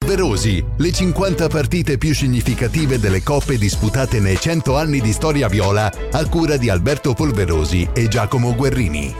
Polverosi, le 50 partite più significative delle coppe disputate nei 100 anni di storia viola, a cura di Alberto Polverosi e Giacomo Guerrini.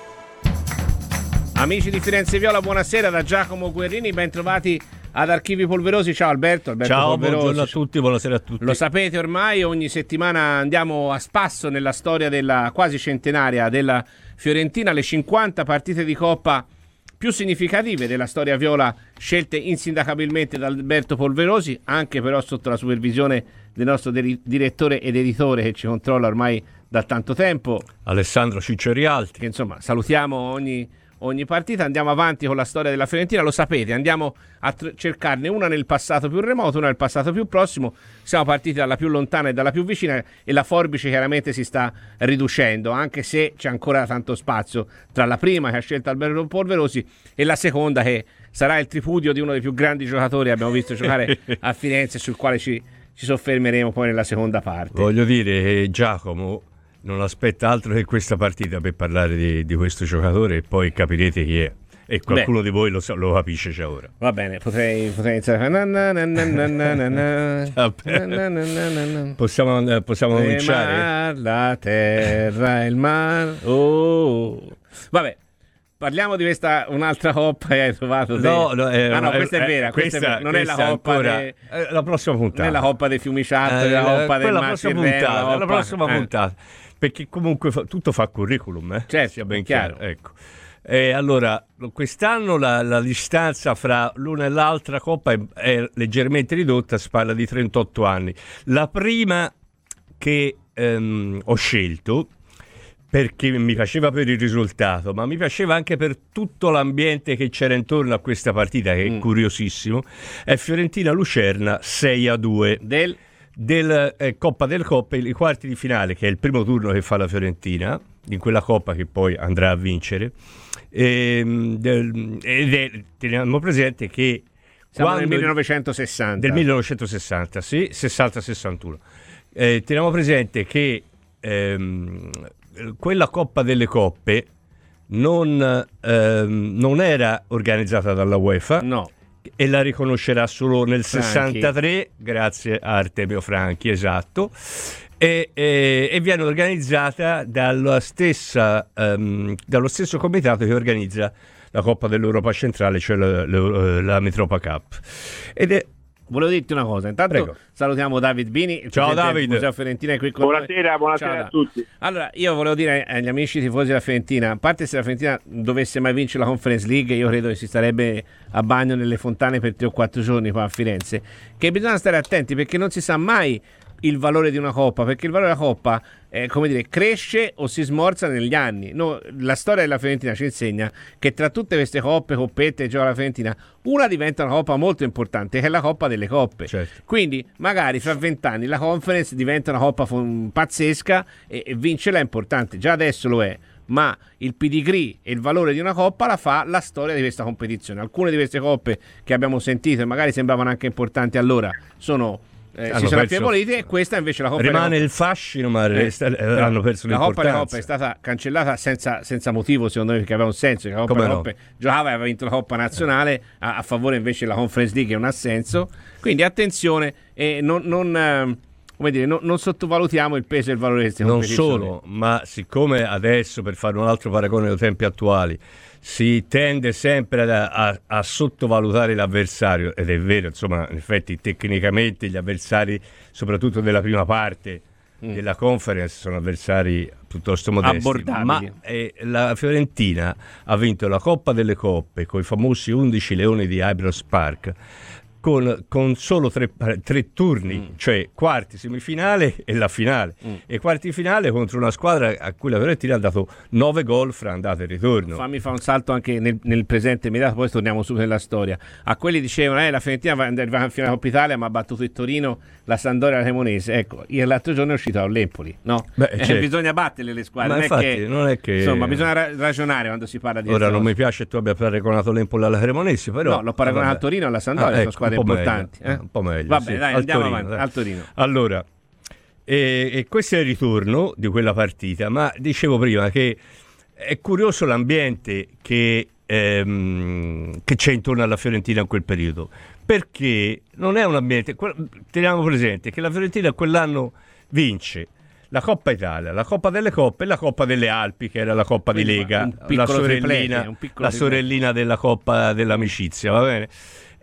Amici di Firenze Viola, buonasera da Giacomo Guerrini, ben trovati ad Archivi Polverosi. Ciao Alberto Ciao, Polverosi. Buongiorno a tutti, buonasera a tutti. Lo sapete ormai, ogni settimana andiamo a spasso nella storia della quasi centenaria della Fiorentina, le 50 partite di Coppa più significative della storia viola scelte insindacabilmente da Alberto Polverosi, anche però sotto la supervisione del nostro direttore ed editore che ci controlla ormai da tanto tempo, Alessandro Cicciorialti, che insomma salutiamo ogni partita. Andiamo avanti con la storia della Fiorentina, lo sapete, andiamo a cercarne una nel passato più remoto, una nel passato più prossimo. Siamo partiti dalla più lontana e dalla più vicina e la forbice chiaramente si sta riducendo, anche se c'è ancora tanto spazio tra la prima che ha scelto Alberto Polverosi e la seconda che sarà il tripudio di uno dei più grandi giocatori che abbiamo visto giocare a Firenze, sul quale ci soffermeremo poi nella seconda parte. Voglio dire che Giacomo non aspetta altro che questa partita per parlare di questo giocatore e poi capirete chi è. E qualcuno di voi lo capisce già ora. Va bene, potrei iniziare. Possiamo cominciare? La terra, il mare. Oh. Vabbè. Parliamo di questa un'altra coppa che hai trovato. No, questa è vera. Questa non è la coppa la prossima puntata. Non è la coppa dei Fiumiciattoli, la coppa del Martirrello. La prossima puntata. Perché comunque tutto fa curriculum, certo, sia ben chiaro. Ecco. Allora, quest'anno la distanza fra l'una e l'altra coppa è leggermente ridotta, si parla di 38 anni. La prima che ho scelto, perché mi piaceva per il risultato, ma mi piaceva anche per tutto l'ambiente che c'era intorno a questa partita, che è curiosissimo, è Fiorentina-Lucerna 6-2 del Coppa del Coppe, i quarti di finale, che è il primo turno che fa la Fiorentina in quella Coppa che poi andrà a vincere. Teniamo presente che siamo nel 1960. Del 1960, sì, 60-61. Teniamo presente che quella Coppa delle Coppe non era organizzata dalla UEFA, no, e la riconoscerà solo nel 63 grazie a Artemio Franchi, esatto, e viene organizzata dallo stesso comitato che organizza la Coppa dell'Europa Centrale, cioè la Metropa Cup. Volevo dirti una cosa, intanto Prego. Salutiamo David Bini, il ciao David. del Museo Fiorentina, è qui con buonasera noi. A tutti. Allora, io volevo dire agli amici tifosi della Fiorentina, a parte se la Fiorentina dovesse mai vincere la Conference League, io credo che si starebbe a bagno nelle fontane per 3 o 4 giorni qua a Firenze, che bisogna stare attenti perché non si sa mai il valore di una coppa, perché il valore della coppa cresce o si smorza negli anni. La storia della Fiorentina ci insegna che tra tutte queste coppette che gioca la Fiorentina, una diventa una coppa molto importante, che è la Coppa delle Coppe. Certo. Quindi magari fra 20 anni la Conference diventa una coppa pazzesca e vincerla è importante, già adesso lo è, ma il pedigree e il valore di una coppa la fa la storia di questa competizione. Alcune di queste coppe che abbiamo sentito e magari sembravano anche importanti allora sono si sono affievoliti, e questa invece la Coppa rimane il fascino, ma hanno perso la l'importanza. Coppa delle Coppe è stata cancellata senza motivo, secondo me, perché aveva un senso. La Coppa delle Coppe giocava e aveva vinto la Coppa Nazionale, a favore invece della Conference League, che non ha senso. Quindi attenzione, non sottovalutiamo il peso e il valore di queste competizioni. Non solo, ma siccome adesso, per fare un altro paragone ai tempi attuali, si tende sempre a sottovalutare l'avversario, ed è vero, insomma, in effetti tecnicamente gli avversari, soprattutto della prima parte della Conference, sono avversari piuttosto modesti, abbordabili. Ma la Fiorentina ha vinto la Coppa delle Coppe con i famosi 11 leoni di Ibrox Park con solo tre turni, cioè quarti, semifinale e la finale, e quarti di finale contro una squadra a cui la Fiorentina ha dato 9 gol fra andata e ritorno. Fammi fare un salto anche nel presente immediato, poi torniamo subito nella storia. A quelli dicevano la Fiorentina va in finale Coppa Italia, ma ha battuto il Torino, la Sampdoria e la Cremonese. Ecco, l'altro giorno è uscito all'Empoli, no? Certo. Bisogna batterle le squadre, ma infatti, non è che insomma, bisogna ragionare quando si parla di ora non mi piace che tu abbia paragonato l'Empoli alla Cremonese, però no, l'ho paragonato al Torino e alla Sampdoria, sono squadre importanti, un po' meglio. Vabbè, sì. dai, andiamo avanti al Torino. Allora, e questo è il ritorno di quella partita, ma dicevo prima che è curioso l'ambiente che che c'è intorno alla Fiorentina in quel periodo, perché non è un ambiente. Teniamo presente che la Fiorentina quell'anno vince la Coppa Italia, la Coppa delle Coppe e la Coppa delle Alpi, che era la Coppa di Lega, la sorellina della Coppa dell'Amicizia, va bene?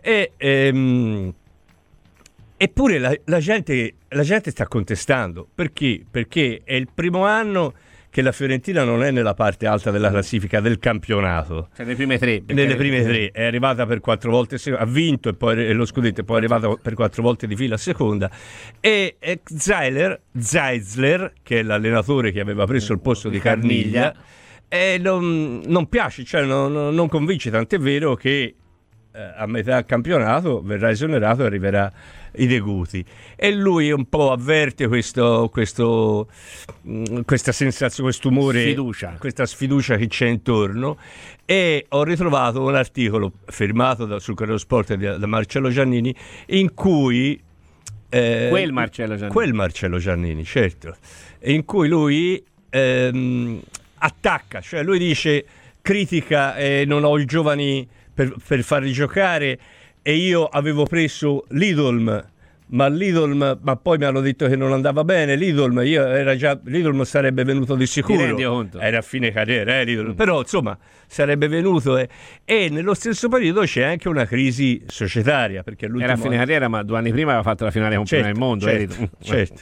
Eppure la gente sta contestando. Perché? Perché è il primo anno che la Fiorentina non è nella parte alta della classifica del campionato. Cioè nelle prime tre. Nelle prime tre. È arrivata per 4 volte, ha vinto e poi lo scudetto, e poi è arrivata per 4 volte di fila a seconda. E Zeisler, che è l'allenatore che aveva preso il posto di Carniglia, non piace, cioè non convince, tant'è vero che a metà campionato verrà esonerato e arriverà Ideguti, e lui un po' avverte questa sensazione, questo umore, questa sfiducia che c'è intorno. E ho ritrovato un articolo firmato sul Corriere dello Sport da Marcello Giannini, in cui quel Marcello Giannini, certo, in cui lui attacca, cioè lui dice, critica, non ho i giovani per farli giocare, e io avevo preso ma poi mi hanno detto che non andava bene Lidolm sarebbe venuto di sicuro, era a fine carriera Lidolm, però insomma sarebbe venuto, e nello stesso periodo c'è anche una crisi societaria, perché era a fine carriera, ma 2 anni prima aveva fatto la finale campionale del mondo, certo.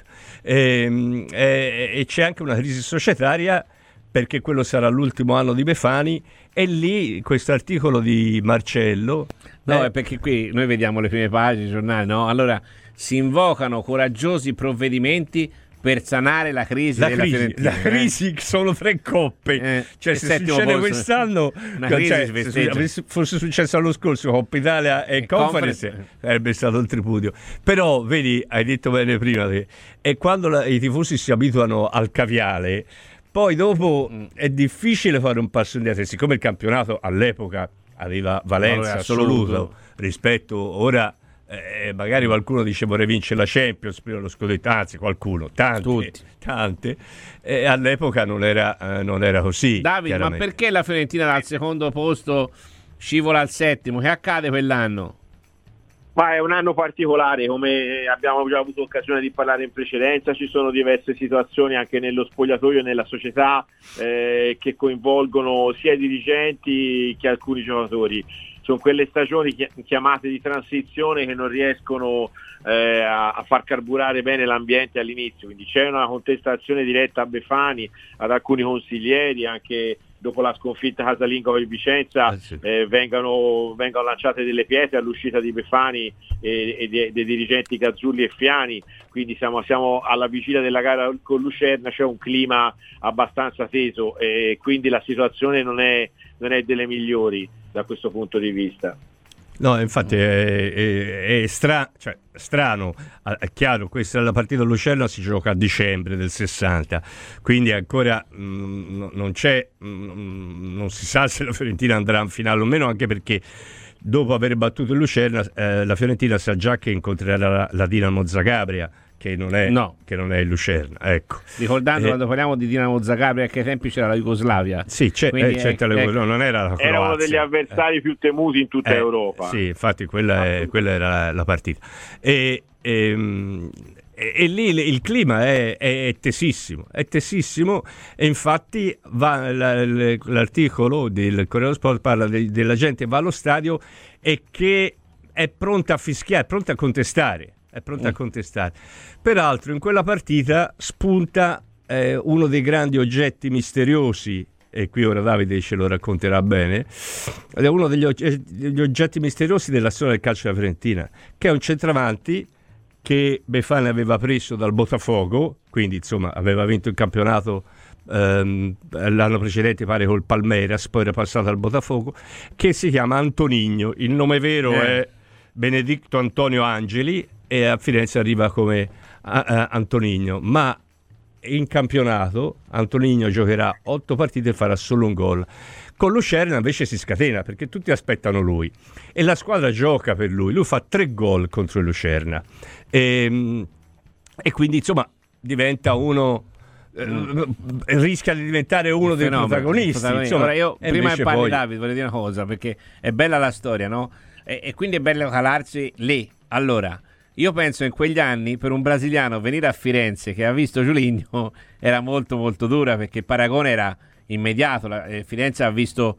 E c'è anche una crisi societaria, perché quello sarà l'ultimo anno di Befani, e lì questo articolo di Marcello... No, è perché qui noi vediamo le prime pagine dei giornali, no? Allora, si invocano coraggiosi provvedimenti per sanare la crisi della Fiorentina. La crisi sono 3 coppe. Cioè, se succede quest'anno, se fosse successo l'anno scorso, Coppa Italia e Conference, sarebbe stato il tripudio. Però, vedi, hai detto bene prima, e quando i tifosi si abituano al caviale, poi dopo è difficile fare un passo indietro. Siccome il campionato all'epoca aveva valenza assoluta rispetto ora, magari qualcuno dice vorrei vincere la Champions prima lo scudetto, anzi qualcuno, tante, all'epoca non era così. Davide, ma perché la Fiorentina dal secondo posto scivola al settimo? Che accade quell'anno? Ma è un anno particolare, come abbiamo già avuto occasione di parlare in precedenza. Ci sono diverse situazioni anche nello spogliatoio e nella società che coinvolgono sia i dirigenti che alcuni giocatori. Sono quelle stagioni chiamate di transizione che non riescono a far carburare bene l'ambiente all'inizio, quindi c'è una contestazione diretta a Befani, ad alcuni consiglieri, anche dopo la sconfitta casalinga con il Vicenza. Vengono lanciate delle pietre all'uscita di Befani e dei dirigenti Gazzulli e Fiani, quindi siamo alla vigilia della gara con Lucerna, c'è un clima abbastanza teso e quindi la situazione non è delle migliori da questo punto di vista. No, infatti è strano, è chiaro, questa è la partita di Lucerna, si gioca a dicembre del 60, quindi ancora non si sa se la Fiorentina andrà in finale o meno, anche perché dopo aver battuto il Lucerna la Fiorentina sa già che incontrerà la Dinamo Zagabria, che non è il Lucerna, ecco. Ricordando, quando parliamo di Dinamo Zagabria, che ai tempi c'era la Jugoslavia. Sì, non era la Croazia. Era uno degli avversari più temuti in tutta Europa. Sì, infatti quella era la partita. E lì il clima è tesissimo, e infatti l'articolo del Corriere dello Sport parla della gente che va allo stadio e che è pronta a fischiare, pronta a contestare. Peraltro in quella partita spunta uno dei grandi oggetti misteriosi, e qui ora Davide ce lo racconterà bene, è uno degli oggetti misteriosi della storia del calcio della Fiorentina, che è un centravanti che Befani aveva preso dal Botafogo, quindi insomma aveva vinto il campionato l'anno precedente, pare col Palmeiras, poi era passato al Botafogo, che si chiama Antonino. Il nome vero è Benedetto Antonio Angeli, e a Firenze arriva come Antonino, ma in campionato Antonino giocherà 8 partite e farà solo un gol. Con Lucerna invece si scatena, perché tutti aspettano lui e la squadra gioca per lui fa 3 gol contro il Lucerna, e quindi insomma diventa uno rischia di diventare uno dei protagonisti. Insomma, ora io prima che parli poi... Davide vorrei dire una cosa, perché è bella la storia, no? E quindi è bello calarsi lì. Allora, io penso in quegli anni per un brasiliano venire a Firenze che ha visto Julinho era molto molto dura, perché il paragone era immediato. Firenze ha visto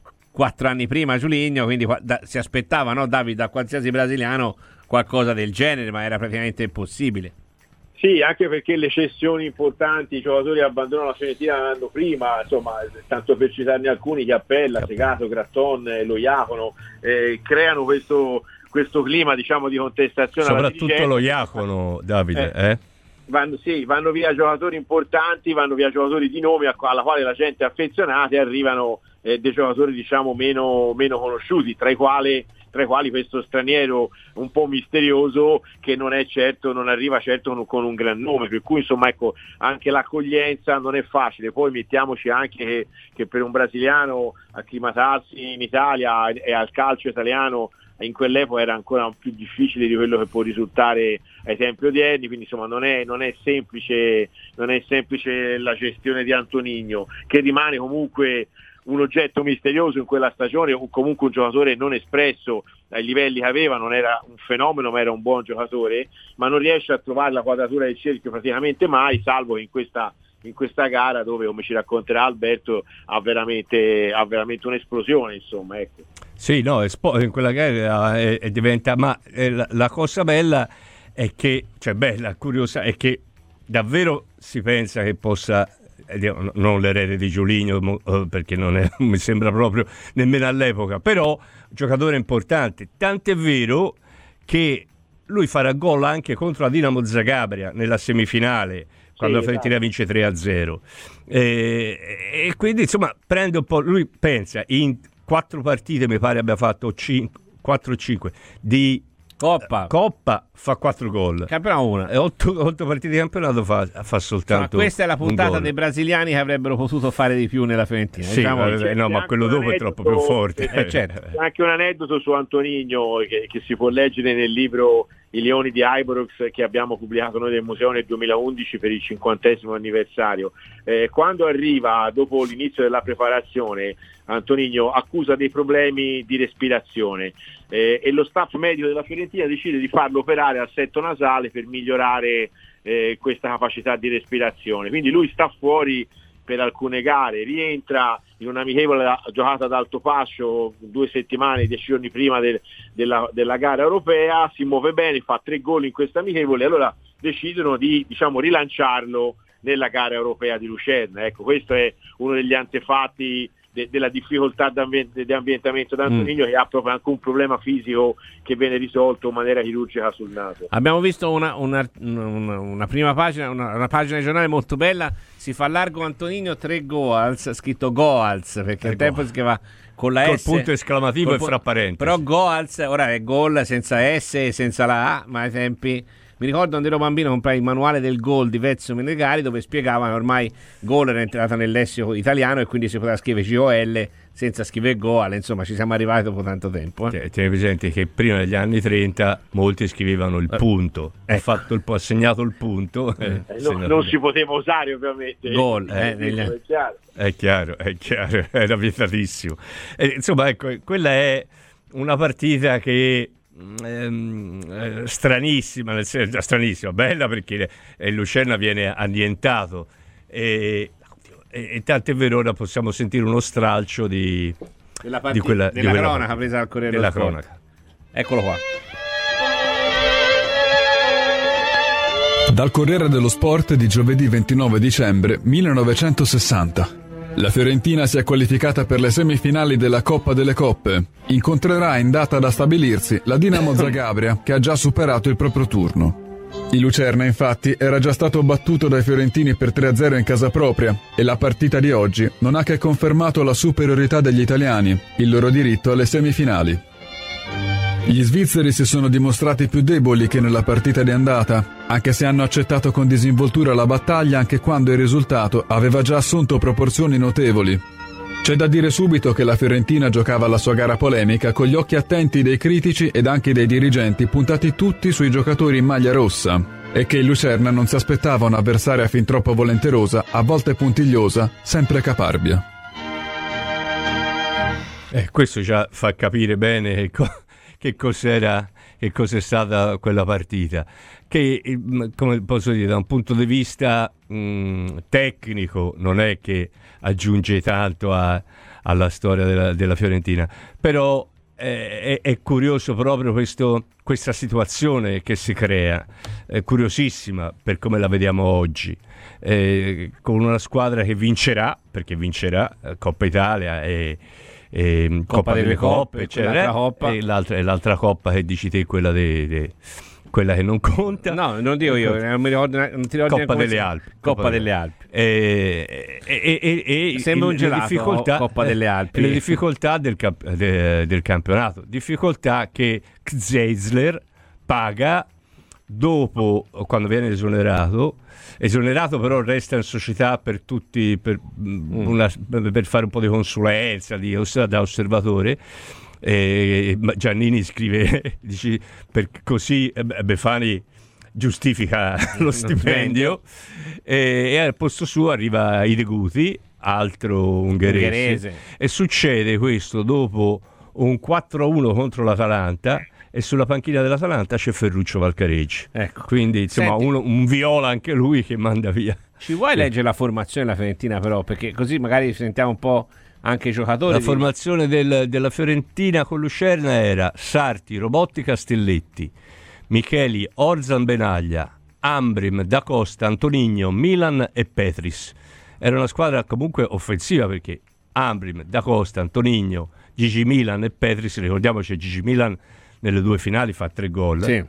4 anni prima Julinho, quindi si aspettava, no, Davide, da qualsiasi brasiliano qualcosa del genere, ma era praticamente impossibile. Sì, anche perché le cessioni importanti, i giocatori abbandonano la Fiorentina l'anno prima, insomma, tanto per citarne alcuni, Chiappella, Segato, Gratton, Lo Iacono, creano questo clima, diciamo, di contestazione. Soprattutto Lo Iacono, Davide, vanno via giocatori importanti, vanno via giocatori di nome alla quale la gente è affezionata, e arrivano dei giocatori, diciamo, meno conosciuti, tra i quali questo straniero un po' misterioso che non arriva certo con un gran nome, per cui insomma, ecco, anche l'accoglienza non è facile. Poi mettiamoci anche che per un brasiliano acclimatarsi in Italia e al calcio italiano in quell'epoca era ancora più difficile di quello che può risultare ai tempi odierni, quindi insomma non è semplice la gestione di Antonino, che rimane comunque un oggetto misterioso in quella stagione, o comunque un giocatore non espresso ai livelli che aveva. Non era un fenomeno, ma era un buon giocatore, ma non riesce a trovare la quadratura del cerchio praticamente mai, salvo che in questa gara, dove, come ci racconterà Alberto, ha veramente un'esplosione, insomma, ecco. Sì, no, in quella gara diventa, ma la cosa bella è che, cioè bella, curiosa, è che davvero si pensa che possa, non l'erede di Julinho, perché non mi sembra proprio nemmeno all'epoca, però giocatore importante, tant'è vero che lui farà gol anche contro la Dinamo Zagabria nella semifinale, quando la Fiorentina vince 3-0, e quindi insomma prende un po', lui pensa in 4 partite, mi pare abbia fatto 4-5 di Coppa, fa 4 gol. Campionato 1. E 8 partite di campionato fa soltanto. Ma questa è la puntata dei brasiliani che avrebbero potuto fare di più nella Fiorentina. Sì, no, ma quello dopo è troppo più forte. Certo. C'è anche un aneddoto su Antonino che si può leggere nel libro I Leoni di Ibrox, che abbiamo pubblicato noi del museo nel 2011 per il 50° anniversario. Quando arriva dopo l'inizio della preparazione, Antonino accusa dei problemi di respirazione, e lo staff medico della Fiorentina decide di farlo operare al setto nasale per migliorare questa capacità di respirazione. Quindi lui sta fuori per alcune gare, rientra in un'amichevole giocata ad Altopascio 2 settimane, 10 giorni prima della gara europea, si muove bene, fa 3 gol in questa amichevole, allora decidono di, diciamo, rilanciarlo nella gara europea di Lucerna. Ecco, questo è uno degli antefatti della difficoltà di ambientamento da Antonino, che ha proprio anche un problema fisico che viene risolto in maniera chirurgica sul naso. Abbiamo visto una prima pagina, una pagina di giornale molto bella, si fa largo Antonino 3 Goals, scritto Goals, perché al tempo si chiama con la col S, punto esclamativo e fra parentesi. Però Goals ora è gol senza S e senza la A, ma ai tempi, mi ricordo quando ero bambino, comprai il manuale del gol di Vezzo Menegari, dove spiegavano ormai gol era entrata nel lessico italiano e quindi si poteva scrivere GOL senza scrivere goal, insomma ci siamo arrivati dopo tanto tempo. Tieni presente che prima degli anni 30 molti scrivevano il punto, ha segnato il punto. Non si poteva usare ovviamente. Gol, è chiaro, era vietatissimo. Insomma, ecco, quella è una partita che stranissima, nel senso, stranissima, bella perché il Lucerna viene annientato e tant'è vero, ora possiamo sentire uno stralcio della cronaca presa dal Corriere dello Sport. Eccolo qua. Dal Corriere dello Sport di giovedì 29 dicembre 1960. La Fiorentina si è qualificata per le semifinali della Coppa delle Coppe. Incontrerà in data da stabilirsi la Dinamo Zagabria, che ha già superato il proprio turno. Il Lucerna, infatti, era già stato battuto dai fiorentini per 3-0 in casa propria e la partita di oggi non ha che confermato la superiorità degli italiani, il loro diritto alle semifinali. Gli svizzeri si sono dimostrati più deboli che nella partita di andata, anche se hanno accettato con disinvoltura la battaglia anche quando il risultato aveva già assunto proporzioni notevoli. C'è da dire subito che la Fiorentina giocava la sua gara polemica con gli occhi attenti dei critici ed anche dei dirigenti puntati tutti sui giocatori in maglia rossa. e che il Lucerna non si aspettava un'avversaria fin troppo volenterosa, a volte puntigliosa, sempre caparbia. Questo già fa capire bene che cos'è stata quella partita, che come posso dire, da un punto di vista tecnico non è che aggiunge tanto alla storia della Fiorentina, però è curioso proprio questa situazione che si crea, è curiosissima per come la vediamo oggi, con una squadra che vincerà, perché vincerà Coppa Italia e Coppa delle Coppe, e l'altra Coppa che dici te, quella che non conta. No, non dico io, non mi ricordo, non ti ricordi Coppa delle Alpi. Coppa delle Alpi. Sembra un gelato, Coppa delle Alpi. Le difficoltà del campionato, difficoltà che Zeisler paga dopo, quando viene esonerato però resta in società per tutti, per fare un po' di consulenza, da osservatore. Giannini scrive, dice, così Befani giustifica lo stipendio, e al posto suo arriva Ideguti, altro ungherese, e succede questo dopo un 4-1 contro l'Atalanta, e sulla panchina dell'Atalanta c'è Ferruccio Valcareggi, ecco. Quindi insomma un viola anche lui che manda via. Ci vuoi leggere la formazione della Fiorentina, però, perché così magari sentiamo un po' anche i giocatori? La formazione della Fiorentina con Lucerna era Sarti, Robotti, Castelletti, Micheli, Orzan, Benaglia, Ambrim, Da Costa, Antonigno, Milan e Petris. Era una squadra comunque offensiva, perché Ambrim, Da Costa, Antonigno, Gigi Milan e Petris, ricordiamoci Gigi Milan nelle 2 finali fa 3 gol. Sì.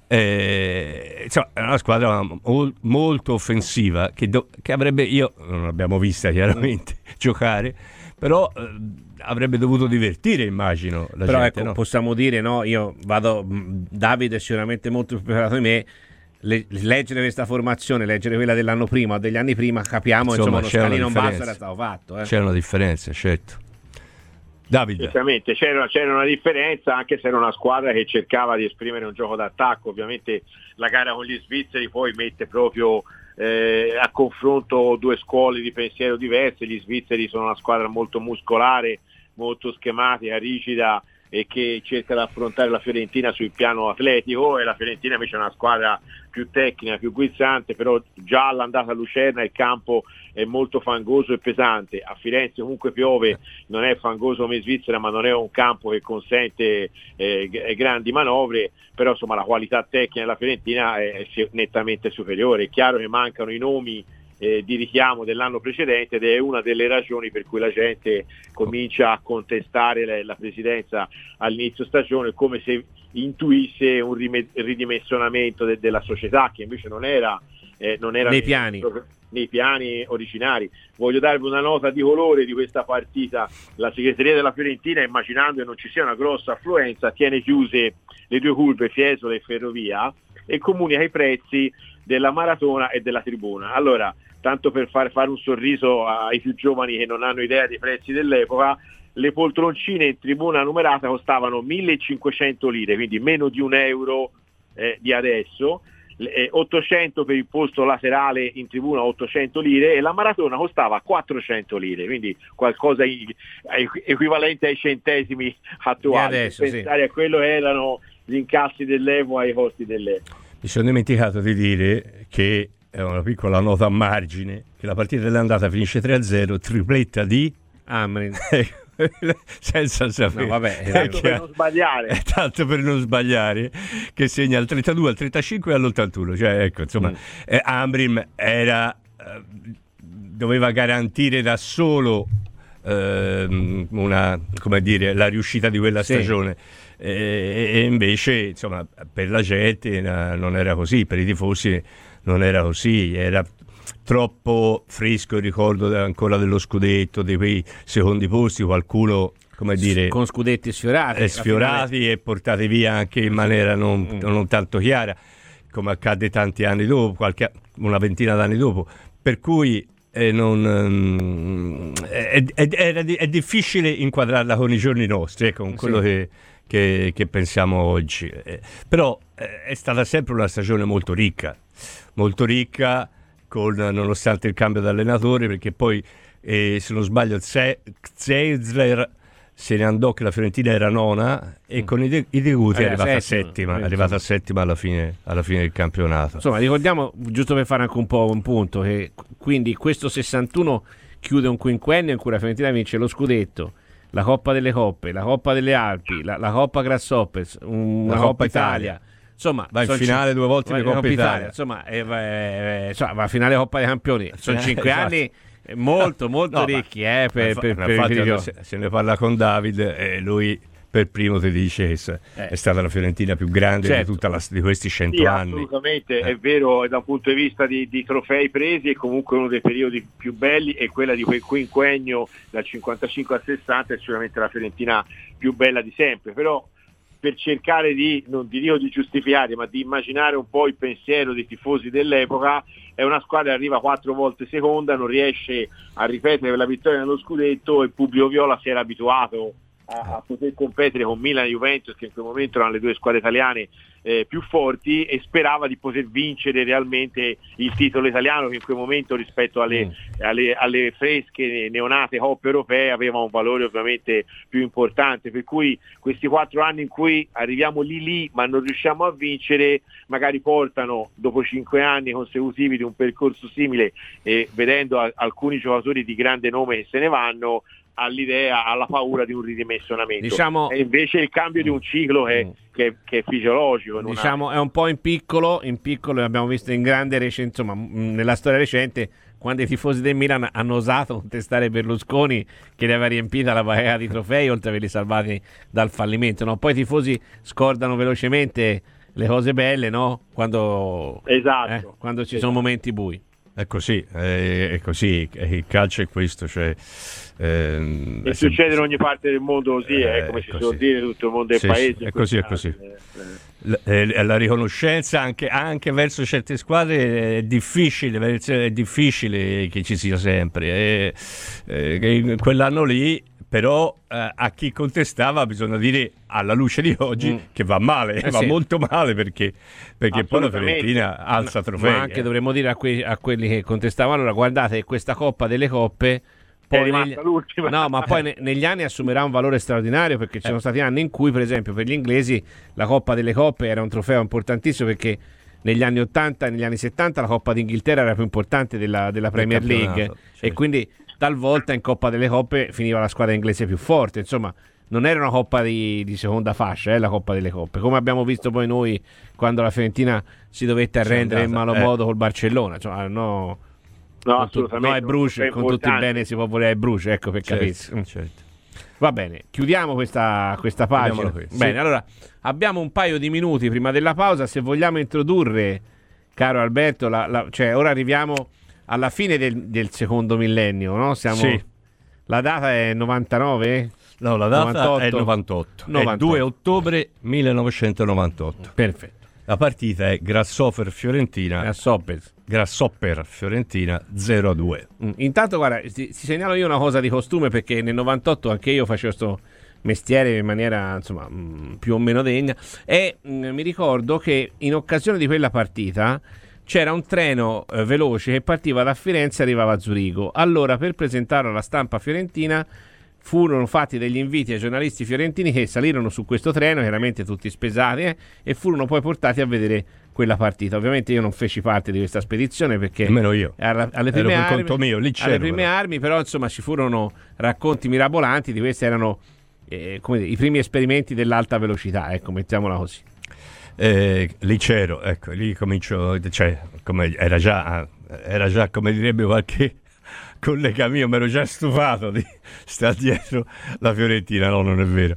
Insomma, è una squadra molto offensiva che avrebbe, io non l'abbiamo vista chiaramente giocare, però avrebbe dovuto divertire, immagino, la però gente, ecco, no? Possiamo dire, no, io vado, Davide è sicuramente molto più preparato di me, leggere questa formazione, leggere quella dell'anno prima o degli anni prima, capiamo, insomma uno scalino in basso era stato fatto, C'è una differenza, certo. Davide. Certamente c'era una differenza, anche se era una squadra che cercava di esprimere un gioco d'attacco. Ovviamente la gara con gli svizzeri poi mette proprio a confronto 2 scuole di pensiero diverse. Gli svizzeri sono una squadra molto muscolare, molto schematica, rigida, e che cerca di affrontare la Fiorentina sul piano atletico, e la Fiorentina invece è una squadra più tecnica, più guizzante, però già all'andata a Lucerna il campo è molto fangoso e pesante. A Firenze comunque piove, non è fangoso come in Svizzera, ma non è un campo che consente grandi manovre, però insomma la qualità tecnica della Fiorentina è nettamente superiore. È chiaro che mancano i nomi di richiamo dell'anno precedente, ed è una delle ragioni per cui la gente comincia a contestare la presidenza all'inizio stagione, come se intuisse un ridimensionamento della società, che invece non era nei piani originari. Voglio darvi una nota di colore di questa partita. La segreteria della Fiorentina, immaginando che non ci sia una grossa affluenza, tiene chiuse le 2 curve Fiesole e Ferrovia e comunica i prezzi della maratona e della tribuna. Allora, tanto per fare un sorriso ai più giovani che non hanno idea dei prezzi dell'epoca, le poltroncine in tribuna numerata costavano 1.500 lire, quindi meno di €1 di adesso, 800 per il posto laterale in tribuna, 800 lire, e la maratona costava 400 lire, quindi qualcosa equivalente ai centesimi attuali. Adesso, pensare a quello che erano gli incassi dell'epoca e i costi dell'epoca. Mi sono dimenticato di dire che è una piccola nota a margine, che la partita dell'andata finisce 3-0, tripletta di Amrin. Senza sapere, no, vabbè, tanto per non sbagliare, che segna al 32, al 35 e all'81. Cioè, ecco, insomma, Ambrim doveva garantire da solo la riuscita di quella stagione, e invece, insomma, per la gente non era così, per i tifosi non era così, era troppo fresco il ricordo ancora dello scudetto, di quei secondi posti, qualcuno, come dire, con scudetti sfiorati e portati via anche in maniera non tanto chiara, come accadde tanti anni dopo, una ventina d'anni dopo, per cui è difficile inquadrarla con i giorni nostri, con quello che che pensiamo oggi. Però è stata sempre una stagione molto ricca, nonostante il cambio di allenatore, perché poi, se non sbaglio, Zeisler se ne andò che la Fiorentina era nona e con i Deguti è arrivata a settima alla fine del campionato. Insomma, ricordiamo, giusto per fare anche un po' un punto, che quindi questo 61 chiude un quinquennio in cui la Fiorentina vince lo scudetto, la Coppa delle Coppe, la Coppa delle Alpi, la Coppa Grasshoppers, una Coppa Italia. Insomma, va in finale 2 volte di Coppa Italia. Insomma, va a finale Coppa dei Campioni. Sono 5 anni molto ricchi per se ne parla con David e lui per primo ti dice che è stata la Fiorentina più grande di questi 100 anni. Assolutamente, è vero, da un punto di vista di trofei presi è comunque uno dei periodi più belli, e quella di quel quinquennio dal 55 al 60 è sicuramente la Fiorentina più bella di sempre. Però per cercare non dico di giustificare, ma di immaginare un po' il pensiero dei tifosi dell'epoca, è una squadra che arriva 4 volte seconda, non riesce a ripetere la vittoria nello scudetto, e il pubblico viola si era abituato a poter competere con Milan e Juventus, che in quel momento erano le 2 squadre italiane più forti, e sperava di poter vincere realmente il titolo italiano, che in quel momento rispetto alle fresche neonate coppe europee aveva un valore ovviamente più importante. Per cui questi 4 anni in cui arriviamo lì ma non riusciamo a vincere, magari portano, dopo 5 anni consecutivi di un percorso simile, e vedendo alcuni giocatori di grande nome che se ne vanno, all'idea, alla paura di un ridimensionamento. Diciamo, e invece il cambio di un ciclo che è fisiologico. Diciamo è un po' in piccolo, abbiamo visto in grande insomma, nella storia recente, quando i tifosi del Milan hanno osato contestare Berlusconi, che li aveva riempita la bacheca di trofei, oltre a averli salvati dal fallimento, no? Poi i tifosi scordano velocemente le cose belle, no? Quando ci sono momenti bui. È così, il calcio è questo, cioè, e succede in ogni parte del mondo così, come si suol dire, tutto il mondo è paese. È così. La riconoscenza anche verso certe squadre è difficile che ci sia sempre. In quell'anno lì, però, a chi contestava bisogna dire, alla luce di oggi, che va male, molto male, perché poi la Fiorentina alza trofei. Ma anche dovremmo dire a quelli che contestavano, allora guardate che questa Coppa delle Coppe poi negli anni assumerà un valore straordinario, perché ci sono stati anni in cui, per esempio, per gli inglesi la Coppa delle Coppe era un trofeo importantissimo, perché negli anni 80 e negli anni 70 la Coppa d'Inghilterra era più importante della Premier League, e quindi talvolta in Coppa delle Coppe finiva la squadra inglese più forte. Insomma, non era una Coppa di seconda fascia, la Coppa delle Coppe, come abbiamo visto poi noi quando la Fiorentina si dovette arrendere in malo modo col Barcellona. Insomma, no, assolutamente. È Bruce, con tutto il bene si può volere Bruce, ecco, per capirsi. Certo. Va bene, chiudiamo questa pagina. Bene, allora abbiamo un paio di minuti prima della pausa. Se vogliamo introdurre, caro Alberto, cioè ora arriviamo alla fine del secondo millennio, no? La data è 99? No, la data 98? È 98. È 2 ottobre 1998. Perfetto. La partita è Grasshopper Fiorentina 0-2. Intanto, guarda, ti segnalo io una cosa di costume, perché nel 98 anche io facevo questo mestiere in maniera, insomma, più o meno degna, e mi ricordo che in occasione di quella partita c'era un treno veloce che partiva da Firenze e arrivava a Zurigo. Allora, per presentarlo alla stampa fiorentina, furono fatti degli inviti ai giornalisti fiorentini, che salirono su questo treno, chiaramente tutti spesati, e furono poi portati a vedere quella partita. Ovviamente io non feci parte di questa spedizione, perché nemmeno io alle prime armi, però insomma ci furono racconti mirabolanti. Di questi erano i primi esperimenti dell'alta velocità, ecco, mettiamola così. Lì c'ero, ecco, lì comincio, cioè, come era già come direbbe qualche collega mio, mi ero già stufato di stare dietro la Fiorentina. No, non è vero.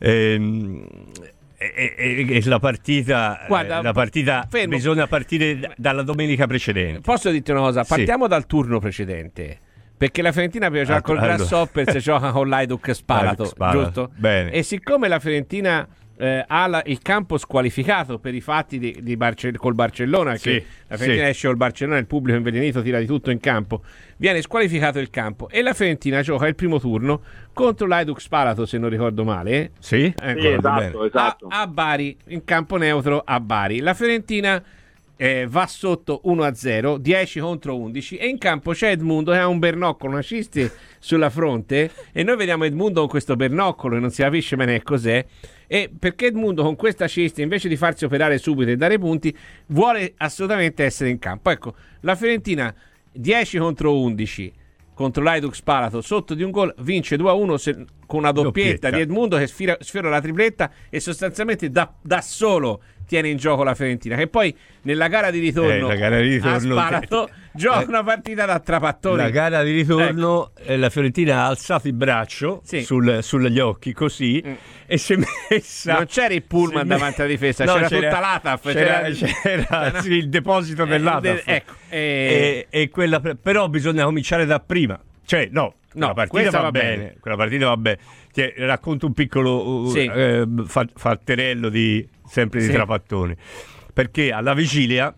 La partita, fermo. Bisogna partire dalla domenica precedente. Posso dirti una cosa? Partiamo dal turno precedente, perché la Fiorentina prima gioca col Grasshopper, si gioca con l'Hajduk Spalato, giusto? Bene. E siccome la Fiorentina ha il campo squalificato per i fatti col Barcellona, che la Fiorentina esce col Barcellona, il pubblico invelenito tira di tutto in campo, viene squalificato il campo e la Fiorentina gioca il primo turno contro l'Hajduk Spalato, se non ricordo male, esatto. A Bari, in campo neutro a Bari. La Fiorentina va sotto 1-0, 10 contro 11, e in campo c'è Edmundo che ha un bernoccolo, una cisti sulla fronte, e noi vediamo Edmundo con questo bernoccolo e non si capisce bene che cos'è, e perché Edmundo con questa cisti, invece di farsi operare subito e dare punti, vuole assolutamente essere in campo. Ecco, la Fiorentina 10 contro 11 contro l'Hajduk Spalato, sotto di un gol, vince 2-1 con una doppietta di Edmundo che sfiora la tripletta e sostanzialmente da solo tiene in gioco la Fiorentina, che poi nella gara di ritorno a Spalato gioca una partita da trapattoni. La gara di ritorno la Fiorentina ha alzato il braccio sugli occhi così e si è messa. Non c'era il pullman davanti alla difesa, c'era tutta l'ATAF, c'era il deposito dell'ATAF. E quella, però bisogna cominciare da prima. Cioè, la partita va bene. Quella partita va bene. Ti racconto un piccolo fatterello di trapattoni, perché alla vigilia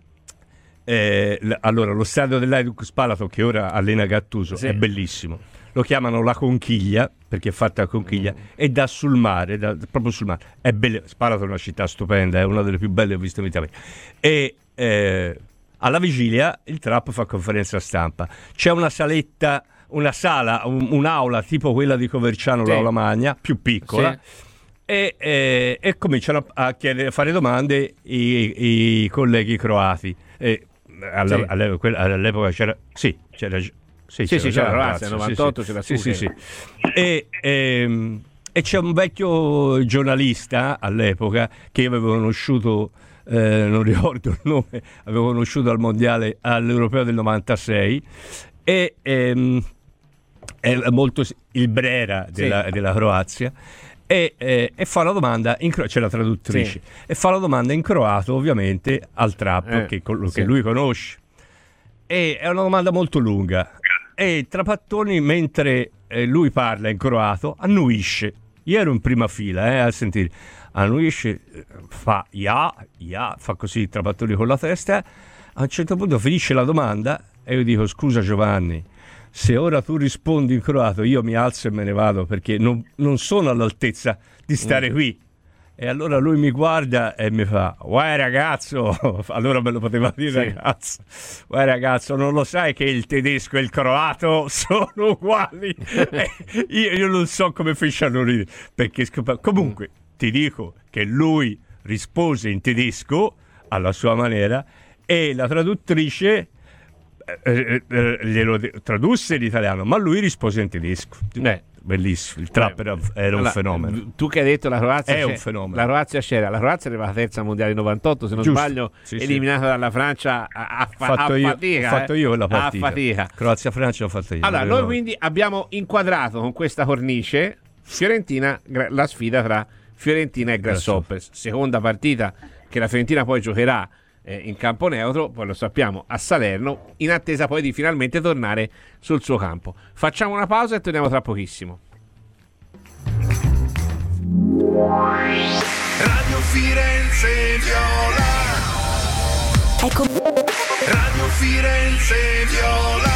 allora lo stadio dell'Hajduk Spalato, che ora allena Gattuso, è bellissimo, lo chiamano la conchiglia perché è fatta a conchiglia e dà sul mare, proprio sul mare, è bello. Spalato è una città stupenda, è una delle più belle che ho visto in vita mia. E alla vigilia il Trap fa conferenza stampa, c'è una saletta, una sala, un'aula tipo quella di Coverciano, l'Aula Magna, più piccola, e cominciano a fare domande i colleghi croati. All'epoca c'era la Croazia, 98 c'era e c'è un vecchio giornalista all'epoca che avevo conosciuto, non ricordo il nome, avevo conosciuto al mondiale, all'Europeo del 96, e è molto il Brera della Croazia, e fa la domanda c'è la traduttrice, e fa la domanda in croato, ovviamente, al Trap, che lui conosce, e è una domanda molto lunga, e Trapattoni, mentre lui parla in croato, annuisce. Io ero in prima fila a sentire, annuisce, fa fa così Trapattoni con la testa. A un certo punto finisce la domanda e io dico: scusa Giovanni, se ora tu rispondi in croato io mi alzo e me ne vado, perché non sono all'altezza di stare qui. E allora lui mi guarda e mi fa: guai ragazzo, allora me lo poteva dire, ragazzo, guai ragazzo, non lo sai che il tedesco e il croato sono uguali? Io non so come fece a non ridere, perché comunque ti dico che lui rispose in tedesco alla sua maniera e la traduttrice glielo tradusse in italiano, ma lui rispose in tedesco. Bellissimo, il Trap era un fenomeno. Tu che hai detto la Croazia è un fenomeno. La Croazia arriva alla terza mondiale 98, se non sbaglio, eliminata dalla Francia a fatica. Ho fatto io quella partita. A fatica. Croazia-Francia l'ho fatta io. Allora, noi quindi abbiamo inquadrato con questa cornice Fiorentina, la sfida tra Fiorentina e Grasshoppers. Seconda partita che la Fiorentina poi giocherà in campo neutro, poi lo sappiamo, a Salerno, in attesa poi di finalmente tornare sul suo campo. Facciamo una pausa e torniamo tra pochissimo. Radio Firenze Viola. Ecco. Radio Firenze Viola.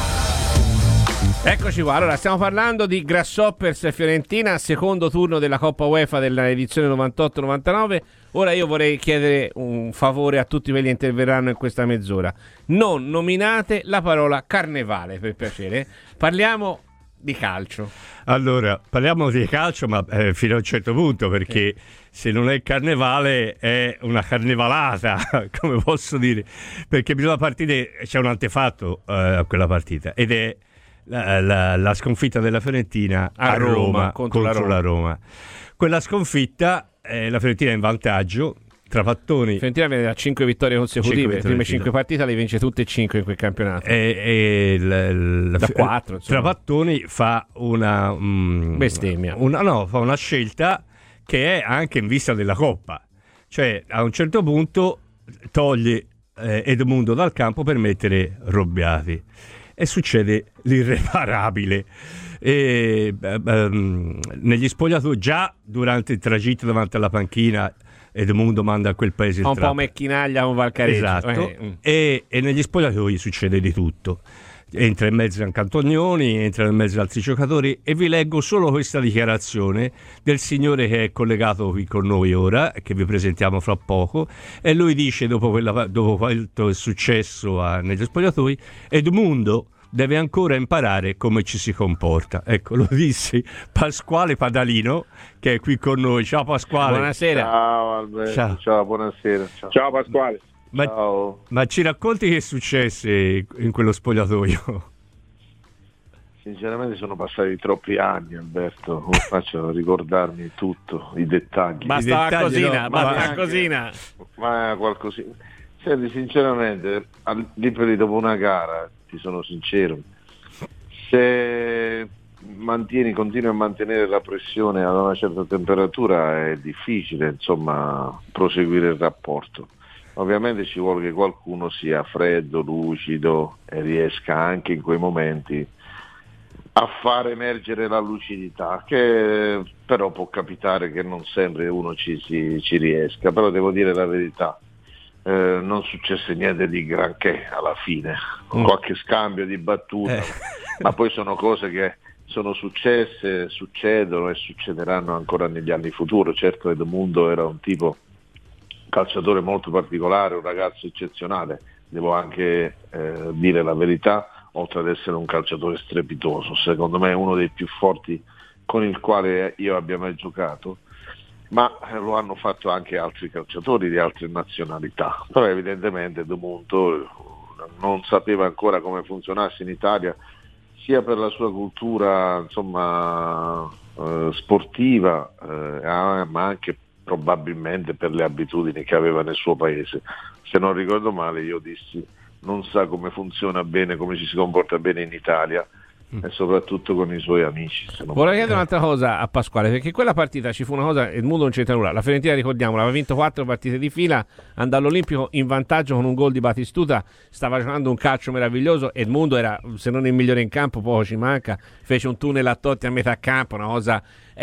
Eccoci qua, allora stiamo parlando di Grasshoppers e Fiorentina, secondo turno della Coppa UEFA dell'edizione 98-99. Ora io vorrei chiedere un favore a tutti quelli che interverranno in questa mezz'ora: non nominate la parola carnevale, per piacere. Parliamo di calcio. Allora, parliamo di calcio, ma fino a un certo punto, perché se non è carnevale è una carnevalata, come posso dire, perché bisogna partire, c'è un antefatto a quella partita, ed è la sconfitta della Fiorentina a Roma contro la Roma. Quella sconfitta, la Fiorentina è in vantaggio. Trapattoni, Fiorentina viene da 5 vittorie consecutive, le prime 5 partite le vince tutte e 5 in quel campionato, da 4. Trapattoni fa una bestemmia, fa una scelta che è anche in vista della Coppa, cioè a un certo punto toglie Edmundo dal campo per mettere Robbiati, e succede l'irreparabile. Negli spogliatoi, già durante il tragitto davanti alla panchina, Edmundo manda a quel paese il un trapano. po' mecchinaglia con Valcareggi. Esatto. E negli spogliatoi succede di tutto. Entra in mezzo anche Antonioni, entra in mezzo altri giocatori, e vi leggo solo questa dichiarazione del signore che è collegato qui con noi ora, che vi presentiamo fra poco, e lui dice, dopo quanto è successo negli spogliatoi: Edmundo deve ancora imparare come ci si comporta. Ecco, lo disse Pasquale Padalino, che è qui con noi. Ciao Pasquale. Buonasera. Ciao Alberto, ciao buonasera. Ciao Pasquale. Ma ci racconti che successe in quello spogliatoio? Sinceramente sono passati troppi anni, Alberto, come faccio a ricordarmi tutto, i dettagli. Basta la cosina, no, basta la anche- cosina. Ma qualcosina. Senti, sinceramente, lì per lì dopo una gara, ti sono sincero, se continui a mantenere la pressione ad una certa temperatura è difficile, insomma, proseguire il rapporto. Ovviamente ci vuole che qualcuno sia freddo, lucido e riesca anche in quei momenti a far emergere la lucidità, che però può capitare che non sempre uno ci riesca, però devo dire la verità, non successe niente di granché alla fine, qualche scambio di battute, ma poi sono cose che sono successe, succedono e succederanno ancora negli anni futuri. Certo, Edmundo era un calciatore molto particolare, un ragazzo eccezionale, devo anche dire la verità, oltre ad essere un calciatore strepitoso, secondo me è uno dei più forti con il quale io abbia mai giocato, ma lo hanno fatto anche altri calciatori di altre nazionalità, però evidentemente Edmundo non sapeva ancora come funzionasse in Italia, sia per la sua cultura, insomma, sportiva, ma anche probabilmente per le abitudini che aveva nel suo paese. Se non ricordo male, io dissi: non sa come funziona bene, come ci si comporta bene in Italia, e soprattutto con i suoi amici. Vorrei chiedere un'altra cosa a Pasquale, perché quella partita ci fu una cosa, Edmundo non c'entra nulla. La Fiorentina, ricordiamola, aveva vinto 4 partite di fila, andò all'Olimpico in vantaggio con un gol di Batistuta, stava giocando un calcio meraviglioso. Edmundo era, se non il migliore in campo, poco ci manca, fece un tunnel a Totti a metà campo, una cosa...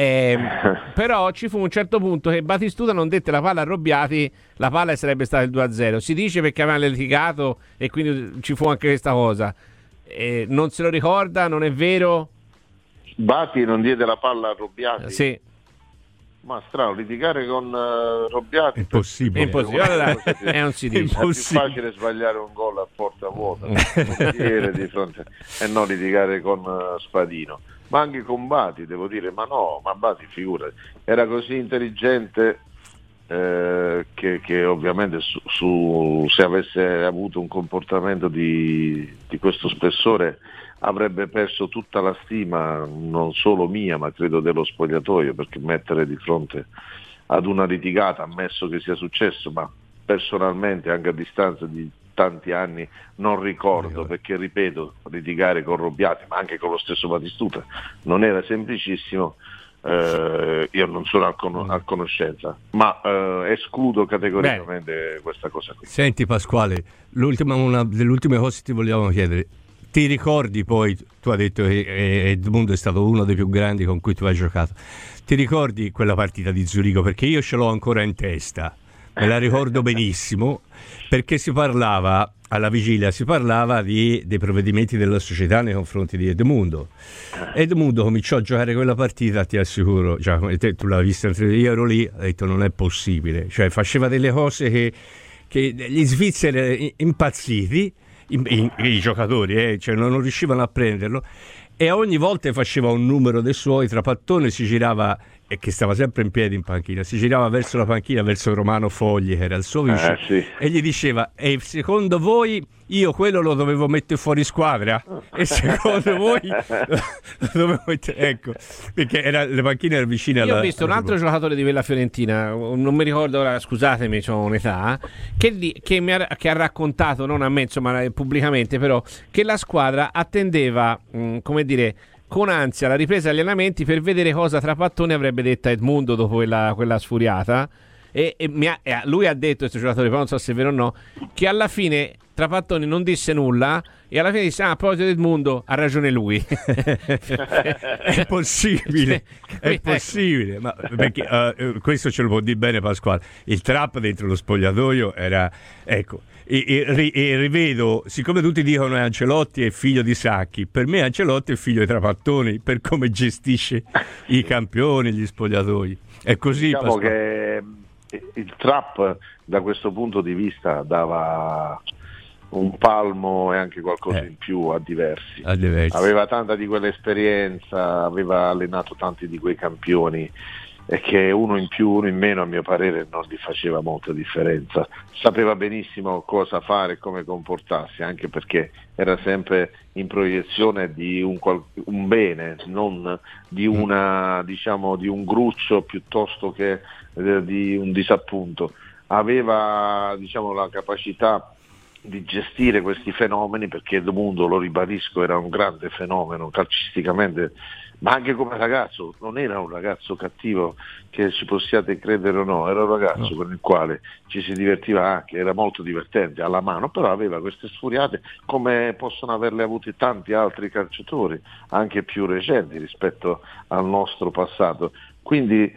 però ci fu un certo punto che Batistuta non dette la palla a Robbiati, la palla sarebbe stata il 2-0. Si dice perché avevano litigato e quindi ci fu anche questa cosa. Non se lo ricorda, non è vero? Bati non diede la palla a Robbiati? Sì. Ma strano, litigare con Robbiati impossibile. Allora, non si dice. È più facile sbagliare un gol a porta vuota di fronte, e non litigare con Spadino. Ma anche con Bati, devo dire, ma Bati, figurati, era così intelligente che ovviamente se avesse avuto un comportamento di questo spessore avrebbe perso tutta la stima, non solo mia, ma credo dello spogliatoio, perché mettere di fronte ad una litigata, ammesso che sia successo, ma personalmente anche a distanza di tanti anni non ricordo, perché ripeto, litigare con Robbiati, ma anche con lo stesso Batistuta, non era semplicissimo. Io non sono a conoscenza, ma escludo categoricamente questa cosa qui. Senti Pasquale, una delle ultime cose ti vogliamo chiedere: ti ricordi poi, tu hai detto che Edmundo è stato uno dei più grandi con cui tu hai giocato, ti ricordi quella partita di Zurigo? Perché io ce l'ho ancora in testa, me la ricordo benissimo, perché alla vigilia si parlava dei provvedimenti della società nei confronti di Edmundo. Edmundo cominciò a giocare quella partita, ti assicuro, cioè, come tu l'hai vista, io ero lì, ho detto non è possibile, cioè faceva delle cose che gli svizzeri impazziti, i giocatori, cioè non riuscivano a prenderlo, e ogni volta faceva un numero dei suoi, Trapattone si girava, e che stava sempre in piedi in panchina, si girava verso la panchina, verso Romano Fogli, che era il suo vicino, sì. E gli diceva: e secondo voi io quello lo dovevo mettere fuori squadra? E secondo voi lo dovevo mettere, ecco, perché le panchine erano vicine alla... Io ho visto un altro giocatore di quella Fiorentina, non mi ricordo ora, scusatemi, ho un'età, che ha raccontato, non a me insomma pubblicamente, però, che la squadra attendeva, come dire, con ansia la ripresa degli allenamenti per vedere cosa Trapattoni avrebbe detto a Edmundo dopo quella sfuriata, lui ha detto, questo giocatore, però non so se è vero o no, che alla fine Trapattoni non disse nulla e alla fine disse: a proposito di Edmundo, ha ragione lui. È possibile, è possibile, ma perché questo ce lo può dire bene Pasquale. Il trap dentro lo spogliatoio era, ecco, e rivedo, siccome tutti dicono che Ancelotti è figlio di Sacchi, per me Ancelotti è figlio di Trapattoni per come gestisce i campioni, gli spogliatoi. È così, diciamo Pasquale. che il trap da questo punto di vista dava un palmo e anche qualcosa in più a diversi. Aveva tanta di quell'esperienza, aveva allenato tanti di quei campioni, e che uno in più, uno in meno, a mio parere non gli faceva molta differenza. Sapeva benissimo cosa fare e come comportarsi, anche perché era sempre in proiezione di un bene, non di una, diciamo, di un gruccio piuttosto che di un disappunto. Aveva, diciamo, la capacità di gestire questi fenomeni, perché Edmundo, lo ribadisco, era un grande fenomeno calcisticamente, ma anche come ragazzo. Non era un ragazzo cattivo, che ci possiate credere o no, era un ragazzo con il quale ci si divertiva anche, era molto divertente alla mano, però aveva queste sfuriate come possono averle avute tanti altri calciatori, anche più recenti rispetto al nostro passato. Quindi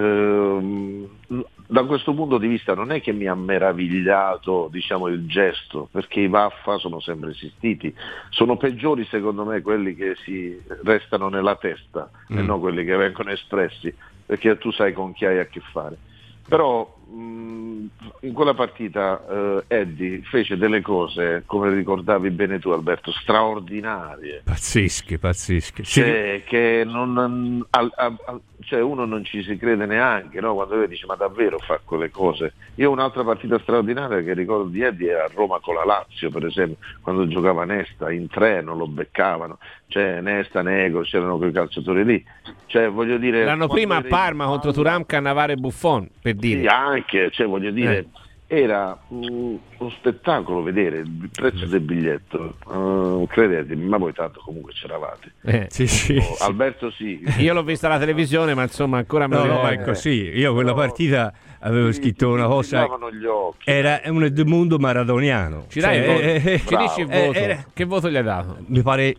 da questo punto di vista non è che mi ha meravigliato, diciamo, il gesto, perché i vaffa sono sempre esistiti. Sono peggiori secondo me quelli che si restano nella testa e non quelli che vengono espressi, perché tu sai con chi hai a che fare. Però in quella partita Eddie fece delle cose, come ricordavi bene tu Alberto, straordinarie, pazzesche. Cioè, che non, cioè uno non ci si crede neanche, no? Quando lui dice: ma davvero fa quelle cose? Io un'altra partita straordinaria che ricordo di Eddie era a Roma con la Lazio, per esempio, quando giocava Nesta, in treno lo beccavano, cioè Nesta, Nego, c'erano quei calciatori lì, cioè voglio dire, l'anno prima a Parma contro Thuram, Cannavaro e Buffon, per dire. Sì, anche, cioè voglio dire, era uno spettacolo vedere il prezzo del biglietto, credetemi, ma voi tanto comunque c'eravate. Sì. Alberto sì. Io l'ho vista alla televisione, ma insomma ancora me lo No, ma è così. Io quella partita avevo scritto una cosa, gli occhi. era un Edmundo maradoniano. Ci dai ci dici il voto? Che voto gli hai dato? Mi pare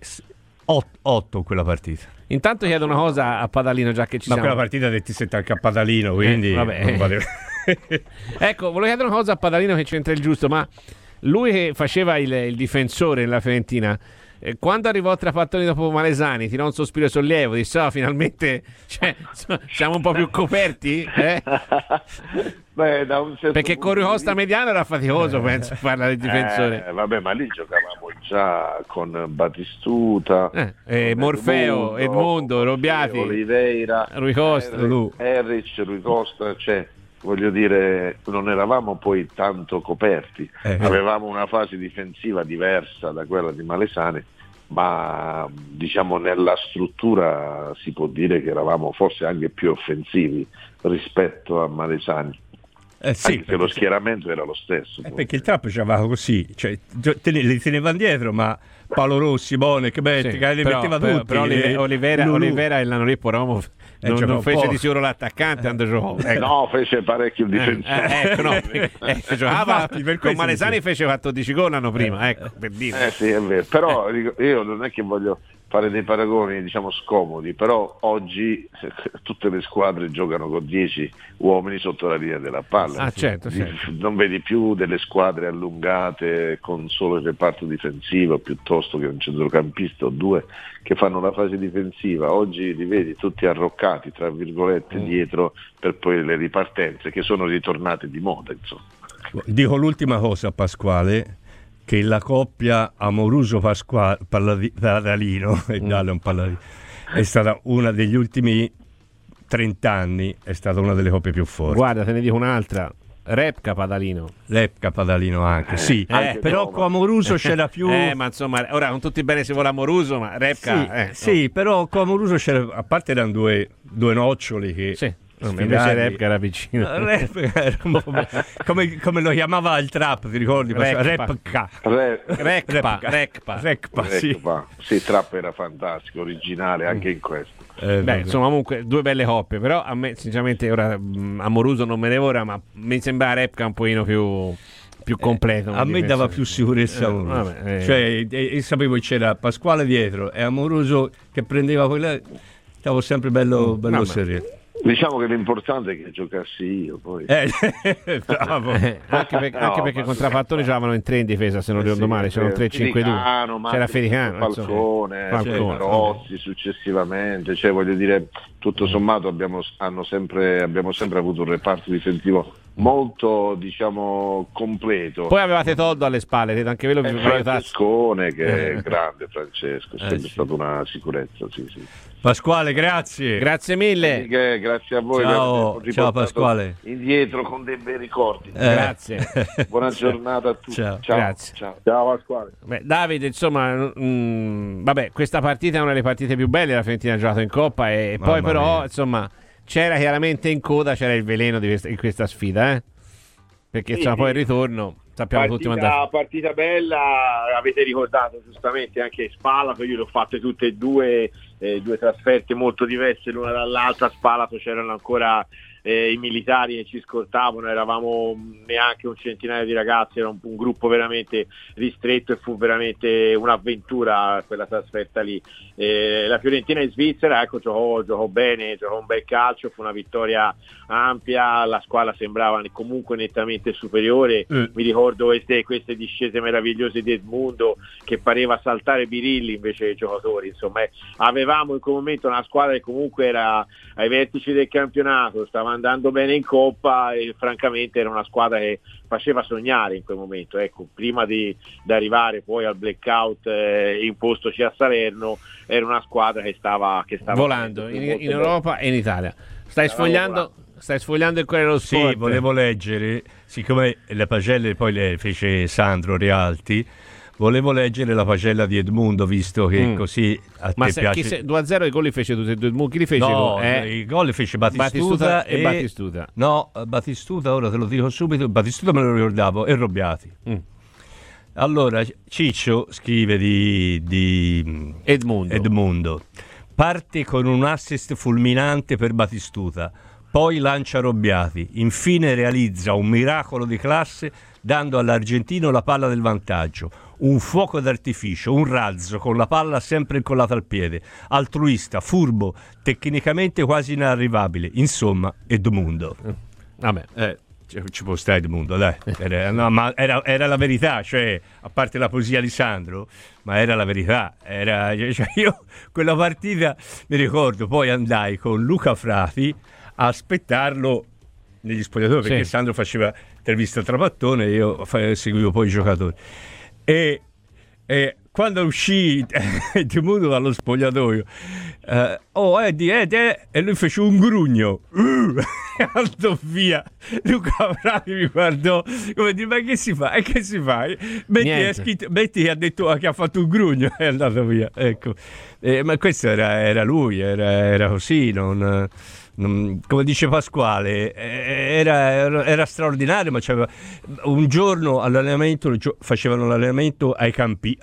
8 quella partita. Intanto chiedo una cosa a Padalino, già che ci siamo. Ma quella partita detti 7 anche a Padalino, quindi non valeva. Ecco, volevo chiedere una cosa a Padalino che c'entra il giusto, ma lui che faceva il difensore nella Fiorentina, quando arrivò Trapattoni dopo Malesani, tirò un sospiro di sollievo, disse: finalmente, cioè, siamo un po' più coperti? Beh, da un certo perché con Costa Mediano era faticoso, penso, farla del difensore. Vabbè, ma lì giocavamo già con Batistuta, Morfeo, Edmundo, Robbiati, Oliveira, Rui Costa, Errich, Rui Costa, cioè voglio dire, non eravamo poi tanto coperti, avevamo una fase difensiva diversa da quella di Malesani, ma diciamo nella struttura si può dire che eravamo forse anche più offensivi rispetto a Malesani. Sì, perché lo schieramento era lo stesso. Perché il trap giocava così, cioè li tenevano dietro, ma Paolo Rossi, Bonek, Bettica, li metteva tutti. Però Olivera e l'Anoleppo Romo non fece di sicuro l'attaccante, giocò. No, fece parecchio il difensore. Giocava con Malesani, fece 14 gol l'anno prima, ecco, per dire. Sì, è vero. Però io non è che voglio fare dei paragoni, diciamo, scomodi, però oggi tutte le squadre giocano con 10 uomini sotto la linea della palla. Certo. Non vedi più delle squadre allungate con solo il reparto difensivo, piuttosto che un centrocampista o due che fanno la fase difensiva. Oggi li vedi tutti arroccati, tra virgolette, dietro, per poi le ripartenze che sono ritornate di moda, insomma. Dico l'ultima cosa a Pasquale, che la coppia Amoruso-Padalino è stata una degli ultimi 30 anni, è stata una delle coppie più forti. Guarda, te ne dico un'altra, Repka Padalino anche, sì, però con Amoruso c'era più ma insomma, ora non tutti bene se vuole Amoruso, ma Repka sì, però con Amoruso c'era, a parte erano due noccioli che invece Repka era vicino. Repka era un po' come lo chiamava il trap, ti ricordi? Rekpa. Sì. Sì, Trap era fantastico, originale anche in questo. Insomma, comunque due belle coppie, però a me sinceramente ora Amoruso non me ne ora, ma mi sembra Repka un pochino più completo. A me dava più sicurezza cioè sapevo che c'era Pasquale dietro e Amoruso che prendeva quella, stavo sempre bello sereno. Diciamo che l'importante è che giocassi io poi. Bravo. Anche perché contro Fattoni giocavano in tre in difesa, se non ricordo male, c'era un 3-5-2, c'era Fericano, Falcone, Rossi successivamente, cioè voglio dire, tutto sommato abbiamo sempre avuto un reparto difensivo molto, diciamo, completo. Poi avevate Toddo alle spalle, anche quello vi Francescone, che è grande Francesco, è sempre stata una sicurezza, sì. Pasquale, grazie mille. Grazie a voi. Ciao Pasquale. Indietro con dei bei ricordi. Grazie. Buona giornata a tutti. Ciao. Grazie. Ciao Pasquale. Davide, insomma, questa partita è una delle partite più belle, la Fiorentina ha giocato in Coppa e poi però, insomma, c'era chiaramente in coda, c'era il veleno di questa sfida, perché poi il ritorno sappiamo tutti partita bella, avete ricordato giustamente anche Spalato, io le ho fatte tutte e due trasferte molto diverse l'una dall'altra. A Spalato c'erano ancora i militari che ci scortavano, eravamo neanche un centinaio di ragazzi, era un gruppo veramente ristretto e fu veramente un'avventura quella trasferta lì. La Fiorentina in Svizzera giocò bene, giocò un bel calcio, fu una vittoria ampia, la squadra sembrava comunque nettamente superiore. Mi ricordo queste discese meravigliose di Edmundo che pareva saltare Birilli invece dei giocatori, insomma avevamo in quel momento una squadra che comunque era ai vertici del campionato, stava andando bene in Coppa e francamente era una squadra che faceva sognare in quel momento, prima di arrivare poi al blackout impostoci a Salerno, era una squadra che stava volando in Europa e in Italia. Stai sfogliando il Corriere dello Sport? Sì, volevo leggere, siccome le pagelle poi le fece Sandro Realti, volevo leggere la pagella di Edmundo, visto che così a te piace. 2-0 i gol li fece tutti e due Edmundo. Chi li fece? I gol li fece Batistuta e Battistuta. No, Battistuta, ora te lo dico subito, Battistuta me lo ricordavo, e Robbiati. Allora, Ciccio scrive di Edmundo. Parte con un assist fulminante per Battistuta, poi lancia Robbiati, infine realizza un miracolo di classe dando all'argentino la palla del vantaggio, un fuoco d'artificio, un razzo con la palla sempre incollata al piede, altruista, furbo, tecnicamente quasi inarrivabile, insomma Edmundo. Ci può stare Edmundo, dai. Era la verità, cioè, a parte la poesia di Sandro, ma era la verità. Io quella partita mi ricordo, poi andai con Luca Frati a aspettarlo negli spogliatoi, perché Sandro faceva intervista a Trapattone e io seguivo poi i giocatori. E quando uscì Edmundo dallo spogliatoio, Eddie, e lui fece un grugno, andò via. Luca Frati mi guardò come dire: ma che si fa? E che si fa? Betti ha detto che ha fatto un grugno e è andato via, ecco. Ma questo era lui, era così, come dice Pasquale, era straordinario, ma c'aveva un giorno all'allenamento, facevano l'allenamento al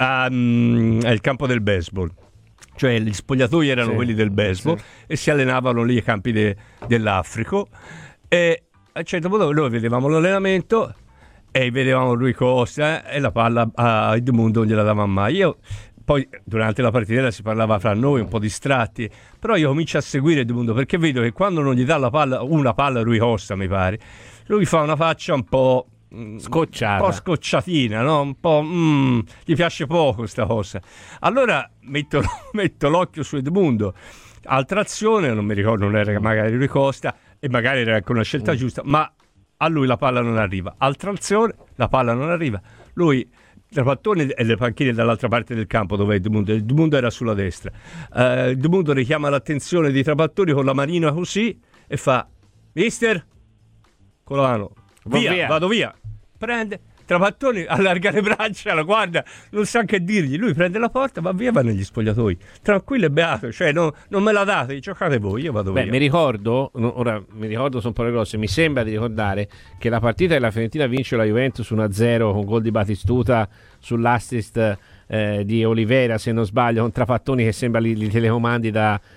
campo del baseball, cioè gli spogliatoi erano quelli del baseball e si allenavano lì ai campi dell'Africa, e a un certo punto noi vedevamo l'allenamento e vedevamo Rui Costa e la palla a Edmundo non gliela dava mai. Poi durante la partita si parlava fra noi un po' distratti, però io comincio a seguire Edmundo perché vedo che quando non gli dà una palla Rui Costa, mi pare, lui fa una faccia un po' scocciata, un po' scocciatina, no? Un po' gli piace poco sta cosa. Allora metto l'occhio su Edmundo, altra azione, non mi ricordo, non era magari Rui Costa e magari era anche una scelta giusta, ma a lui la palla non arriva. Altra azione, la palla non arriva, lui Trapattone e le panchine dall'altra parte del campo dove Edmundo era sulla destra. Edmundo richiama l'attenzione di Trapattoni con la manina così e fa: mister, con la mano, vado via. Prende, Trapattoni allarga le braccia, la guarda, non sa che dirgli. Lui prende la porta, va via, va negli spogliatoi. Tranquillo e beato, cioè non me la date, giocate voi, io vado via. Mi ricordo, sono un po' le grosse, mi sembra di ricordare che la partita della Fiorentina vince la Juventus 1-0 con gol di Batistuta sull'assist di Olivera, se non sbaglio, con Trapattoni che sembra li telecomandi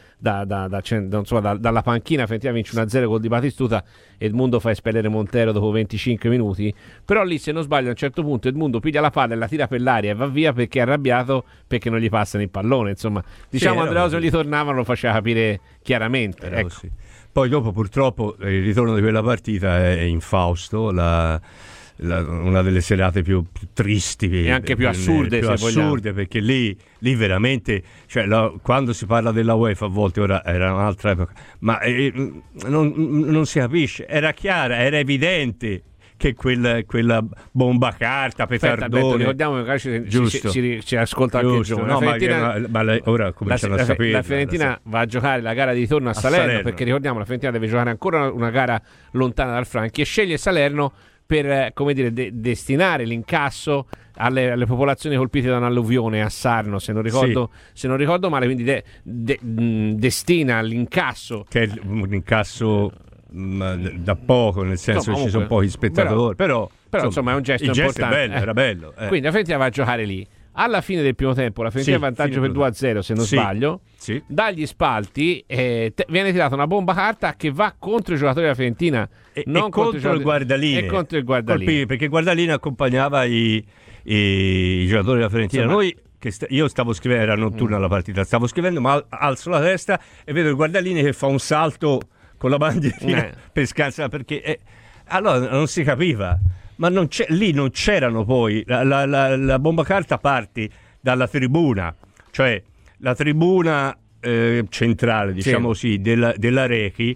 dalla panchina. Fiorentina vince 1-0 gol di Batistuta, Edmundo fa espellere Montero dopo 25 minuti, però lì, se non sbaglio, a un certo punto Edmundo piglia la palla e la tira per l'aria e va via perché è arrabbiato perché non gli passano il pallone. Insomma, diciamo, sì, Andrea, se gli tornavano lo faceva capire chiaramente, ecco. Così. Poi dopo, purtroppo, il ritorno di quella partita è infausto, una delle serate più tristi e anche più assurde, perché lì veramente, cioè, quando si parla della UEFA, a volte, ora era un'altra epoca, ma non si capisce, era chiara, era evidente che quella bomba carta, petardone. Ricordiamo che ci ascolta anche il giovane. No, ma ora cominciano a sapere. La Fiorentina va a giocare la gara di ritorno a Salerno, perché ricordiamo la Fiorentina deve giocare ancora una gara lontana dal Franchi e sceglie Salerno per, come dire, destinare l'incasso alle popolazioni colpite da un'alluvione a Sarno, se non ricordo male, quindi destina l'incasso, che è un incasso da poco, nel senso, insomma, ci sono pochi spettatori, però insomma è un gesto importante. Bello, era bello. Quindi la Fiorentina va a giocare lì. Alla fine del primo tempo la Fiorentina vantaggio per 2-0, se non sbaglio. Sì. Dagli spalti viene tirata una bomba carta che va contro i giocatori della Fiorentina e contro il guardaline. Perché il guardaline accompagnava i giocatori della Fiorentina. Insomma, io stavo scrivendo, era notturna la partita, stavo scrivendo, ma alzo la testa e vedo il guardaline che fa un salto con la bandierina per scansare, perché allora non si capiva. Ma lì non c'erano poi la bomba carta parte dalla tribuna, cioè la tribuna centrale, diciamo così, della Rechi,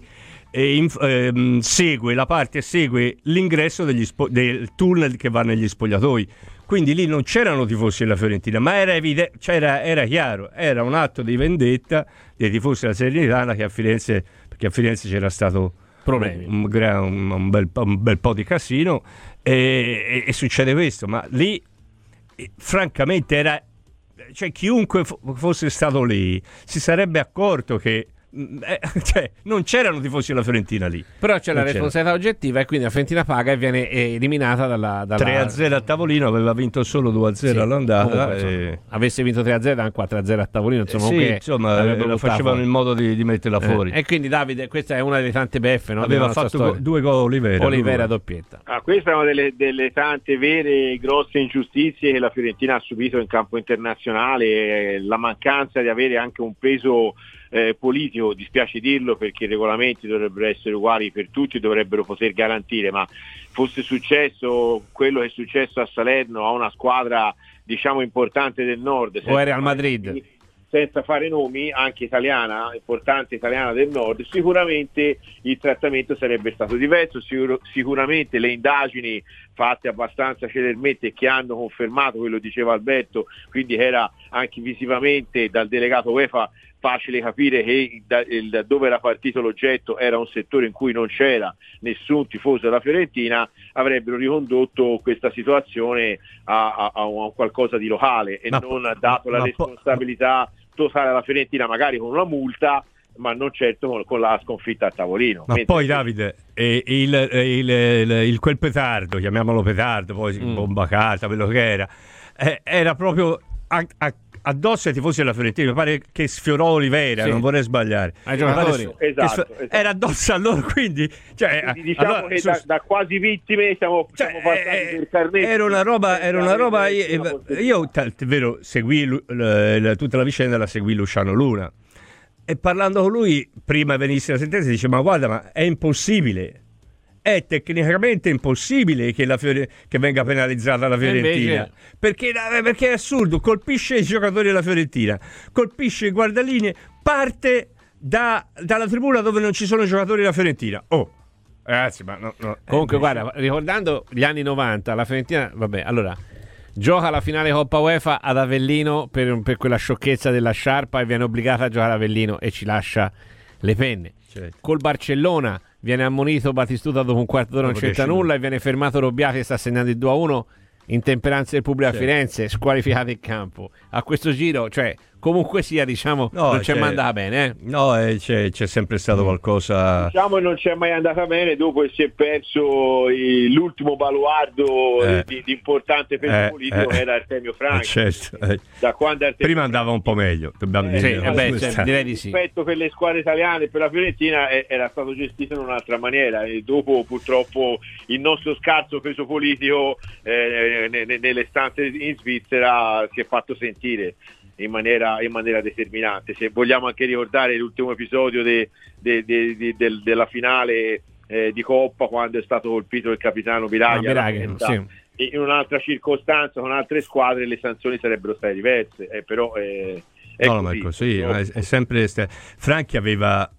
segue l'ingresso del tunnel che va negli spogliatoi. Quindi lì non c'erano tifosi della Fiorentina, ma era evidente, era chiaro, era un atto di vendetta dei tifosi della Salernitana, che perché a Firenze c'era stato problemi, un bel po' di casino, e succede questo. Ma lì francamente cioè, chiunque fosse stato lì si sarebbe accorto che cioè, non c'erano tifosi della Fiorentina lì. Però c'è la responsabilità oggettiva, e quindi la Fiorentina paga e viene eliminata dalla 3-0 a tavolino. Aveva vinto solo 2-0 all'andata, avesse vinto 3-0 da 4-0 a tavolino, insomma, lo facevano in modo di metterla fuori. E quindi Davide, questa è una delle tante beffe, no? Aveva fatto 2 gol Olivera doppietta. Questa è una delle tante vere e grosse ingiustizie che la Fiorentina ha subito in campo internazionale, la mancanza di avere anche un peso politico. Dispiace dirlo, perché i regolamenti dovrebbero essere uguali per tutti, dovrebbero poter garantire, ma fosse successo quello che è successo a Salerno, a una squadra, diciamo, importante del nord, o era al Madrid, senza fare nomi, anche italiana, importante italiana del nord, sicuramente il trattamento sarebbe stato diverso. Sicuramente le indagini fatte abbastanza celermente, che hanno confermato quello che diceva Alberto, quindi era anche visivamente dal delegato UEFA facile capire che dove era partito l'oggetto era un settore in cui non c'era nessun tifoso della Fiorentina, avrebbero ricondotto questa situazione a un qualcosa di locale, e non dato la responsabilità totale alla Fiorentina, magari con una multa, ma non certo con la sconfitta a tavolino. Ma poi Davide, quel petardo, chiamiamolo petardo, poi bomba carta, quello che era proprio addosso ai tifosi della Fiorentina. Mi pare che sfiorò Olivera, non vorrei sbagliare, ai giocatori. Esatto. Era addosso a loro, quindi diciamo allora, che da quasi vittime siamo passati per carnetti. Era una roba io vero, seguì tutta la vicenda, la seguì Luciano Luna, e parlando con lui prima venisse la sentenza dice: ma guarda, ma è impossibile, è tecnicamente impossibile che venga penalizzata la Fiorentina, perché è assurdo, colpisce i giocatori della Fiorentina, colpisce i guardalinee, parte dalla tribuna dove non ci sono giocatori della Fiorentina. Ragazzi, ma no. Comunque guarda, ricordando gli anni 90, la Fiorentina, gioca la finale Coppa UEFA ad Avellino per quella sciocchezza della sciarpa, e viene obbligata a giocare ad Avellino e ci lascia le penne. Col Barcellona viene ammonito Batistuta dopo un quarto d'ora, non c'entra nulla, e viene fermato Robbiati, che sta segnando il 2-1, intemperanze del pubblico a Firenze, squalificate in campo. A questo giro, cioè, comunque sia, diciamo, non c'è mai andata bene. No, c'è sempre stato qualcosa. Diciamo non c'è mai andata bene, dopo si è perso l'ultimo baluardo di importante peso politico, era Artemio Franchi. Certo. Da quando prima andava un po' meglio, dobbiamo dire. Direi di sì. Il rispetto per le squadre italiane e per la Fiorentina era stato gestito in un'altra maniera, e dopo purtroppo il nostro scarso peso politico nelle stanze in Svizzera si è fatto sentire in maniera determinante. Se vogliamo anche ricordare l'ultimo episodio della finale di Coppa, quando è stato colpito il capitano Biraglia, sì. In un'altra circostanza con altre squadre le sanzioni sarebbero state diverse, però ma è così, è sempre Franchi aveva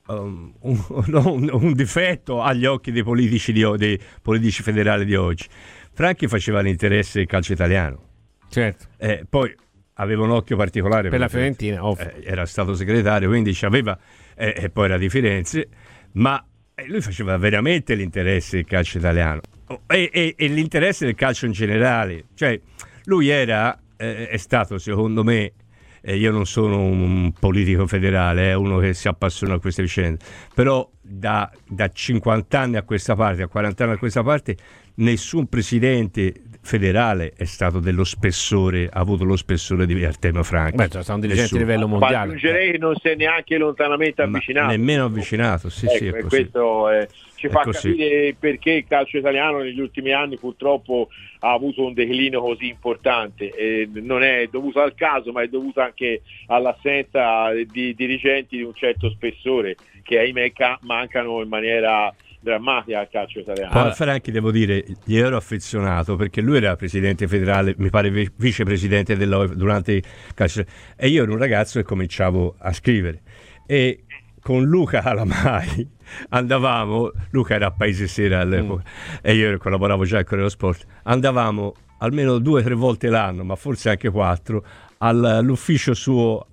un difetto agli occhi dei politici dei politici federali di oggi. Franchi faceva l'interesse del calcio italiano, certo. Poi aveva un occhio particolare per la Fiorentina, era stato segretario, quindi aveva e poi era di Firenze, ma lui faceva veramente l'interesse del calcio italiano e l'interesse del calcio in generale. Cioè lui è stato, secondo me, io non sono un politico federale, uno che si appassiona a queste vicende, però da 50 anni a questa parte, a 40 anni a questa parte, nessun presidente federale è stato dello spessore, ha avuto lo spessore di Artemio Franchi. C'è stato un dirigente a livello mondiale. Ma aggiungerei che non si è neanche lontanamente avvicinato. Nemmeno avvicinato, sì, è così. Questo ci fa capire perché il calcio italiano negli ultimi anni purtroppo ha avuto un declino così importante. Non è dovuto al caso, ma è dovuto anche all'assenza di dirigenti di un certo spessore che ahimè mancano in maniera drammatica al calcio italiano. A Franchi devo dire, gli ero affezionato perché lui era presidente federale, mi pare vicepresidente durante il calcio, e io ero un ragazzo e cominciavo a scrivere, e con Luca Calamai andavamo, Luca era a Paese Sera all'epoca e io collaboravo già con lo Sport, andavamo almeno 2 o 3 volte l'anno, ma forse anche 4, all'ufficio suo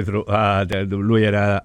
lui era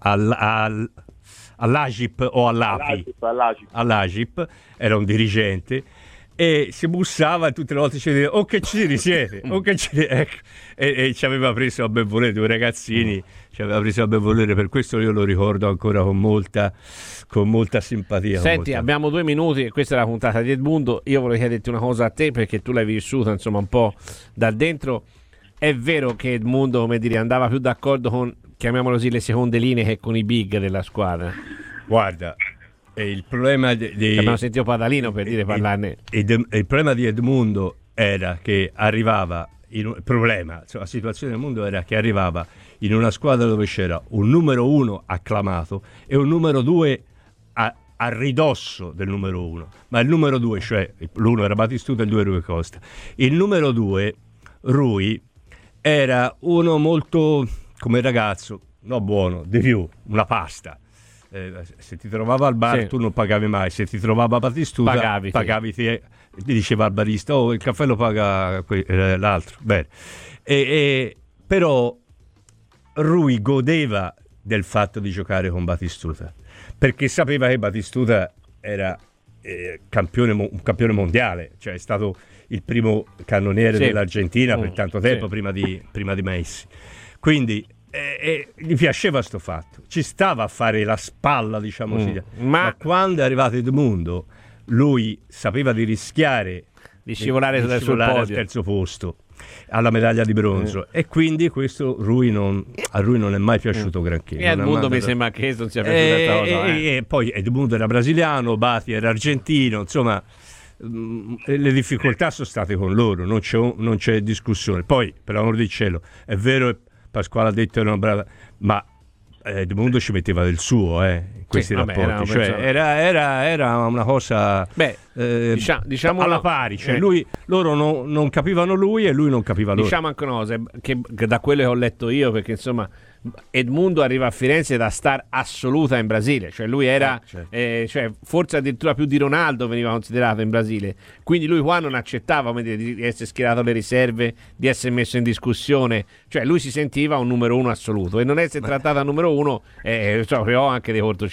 all'Agip o all'API, all'Agip, era un dirigente, e si bussava e tutte le volte ci diceva che ci risiete, ecco. E ci aveva preso a benvolere 2 ragazzini, ci aveva preso a benvolere, per questo io lo ricordo ancora con molta simpatia. Senti, abbiamo 2 minuti e questa è la puntata di Edmundo. Io volevo chiederti una cosa a te, perché tu l'hai vissuta insomma un po' da dentro. È vero che Edmundo, come dire, andava più d'accordo con, chiamiamolo così, le seconde linee che con i big della squadra? Guarda, il problema abbiamo sentito Padalino per dire parlarne. Il problema di Edmundo era che arrivava la situazione del mondo era che arrivava in una squadra dove c'era un numero 1 acclamato e un numero 2 a ridosso del numero 1, ma il numero 2, cioè l'1 era Batistuta e il 2 Rui Costa. Il numero 2, Rui, era uno molto, come ragazzo, no buono, di più, una pasta. Se ti trovava al bar tu non pagavi mai, se ti trovava Batistuta pagavi te, ti diceva al barista il caffè lo paga l'altro. Bene. Però Rui godeva del fatto di giocare con Batistuta, perché sapeva che Batistuta era un campione mondiale, cioè è stato il primo cannoniere dell'Argentina per tanto tempo, prima di Messi, quindi gli piaceva sto fatto, ci stava a fare la spalla, diciamo così. Ma quando è arrivato Edmundo, lui sapeva di rischiare di scivolare al terzo posto, alla medaglia di bronzo, e quindi questo a Rui non è mai piaciuto granché. E Edmundo mi sembra che non sia piaciuta cosa. E poi Edmundo era brasiliano, Bati era argentino, insomma le difficoltà sono state con loro, non c'è discussione. Poi, per l'amor di cielo, è vero, Pasquale ha detto era una brava, ma Edmundo ci metteva del suo in questi rapporti, era una cosa diciamo alla pari, cioè loro non capivano lui e lui non capiva loro. Diciamo anche una cosa, che da quello che ho letto io, perché insomma Edmundo arriva a Firenze da star assoluta in Brasile, cioè lui era cioè, forse addirittura più di Ronaldo veniva considerato in Brasile, quindi lui qua non accettava, come dire, di essere schierato alle riserve, di essere messo in discussione, cioè lui si sentiva un numero 1 assoluto, e non essere trattato a numero 1 creò anche dei cortocircuiti.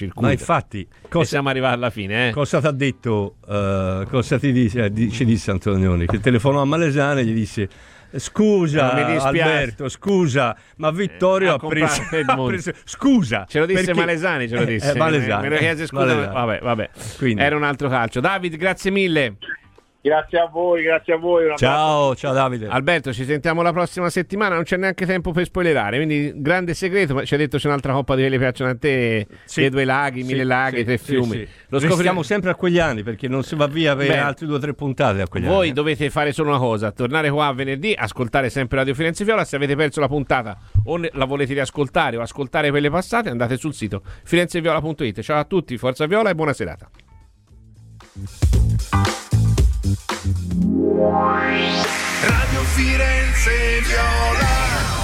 circuito. Ma infatti, e siamo arrivati alla fine. Cosa ti ha detto? Cosa ci disse Antonioni? Che telefonò a Malesani e gli disse: scusa Alberto, scusa, ma Vittorio ha preso scusa. Ce lo disse perché... Malesani, ce lo disse. Malesani. Me lo chiese scusa. Vabbè. Quindi. Era un altro calcio. David, grazie mille. Grazie a voi. Ciao Davide. Alberto, ci sentiamo la prossima settimana, non c'è neanche tempo per spoilerare, quindi grande segreto, ma ci ha detto c'è un'altra coppa di quelle che piacciono a te, le 2 laghi, 1000 laghi, 3 fiumi. Sì. Lo scopriamo sempre a quegli anni, perché non si va via per altri 2 o 3 puntate a quegli anni. Voi dovete fare solo una cosa, tornare qua venerdì, ascoltare sempre Radio Firenze Viola. Se avete perso la puntata o la volete riascoltare o ascoltare quelle passate, andate sul sito firenzeviola.it. Ciao a tutti, forza Viola e buona serata. Radio Firenze Viola.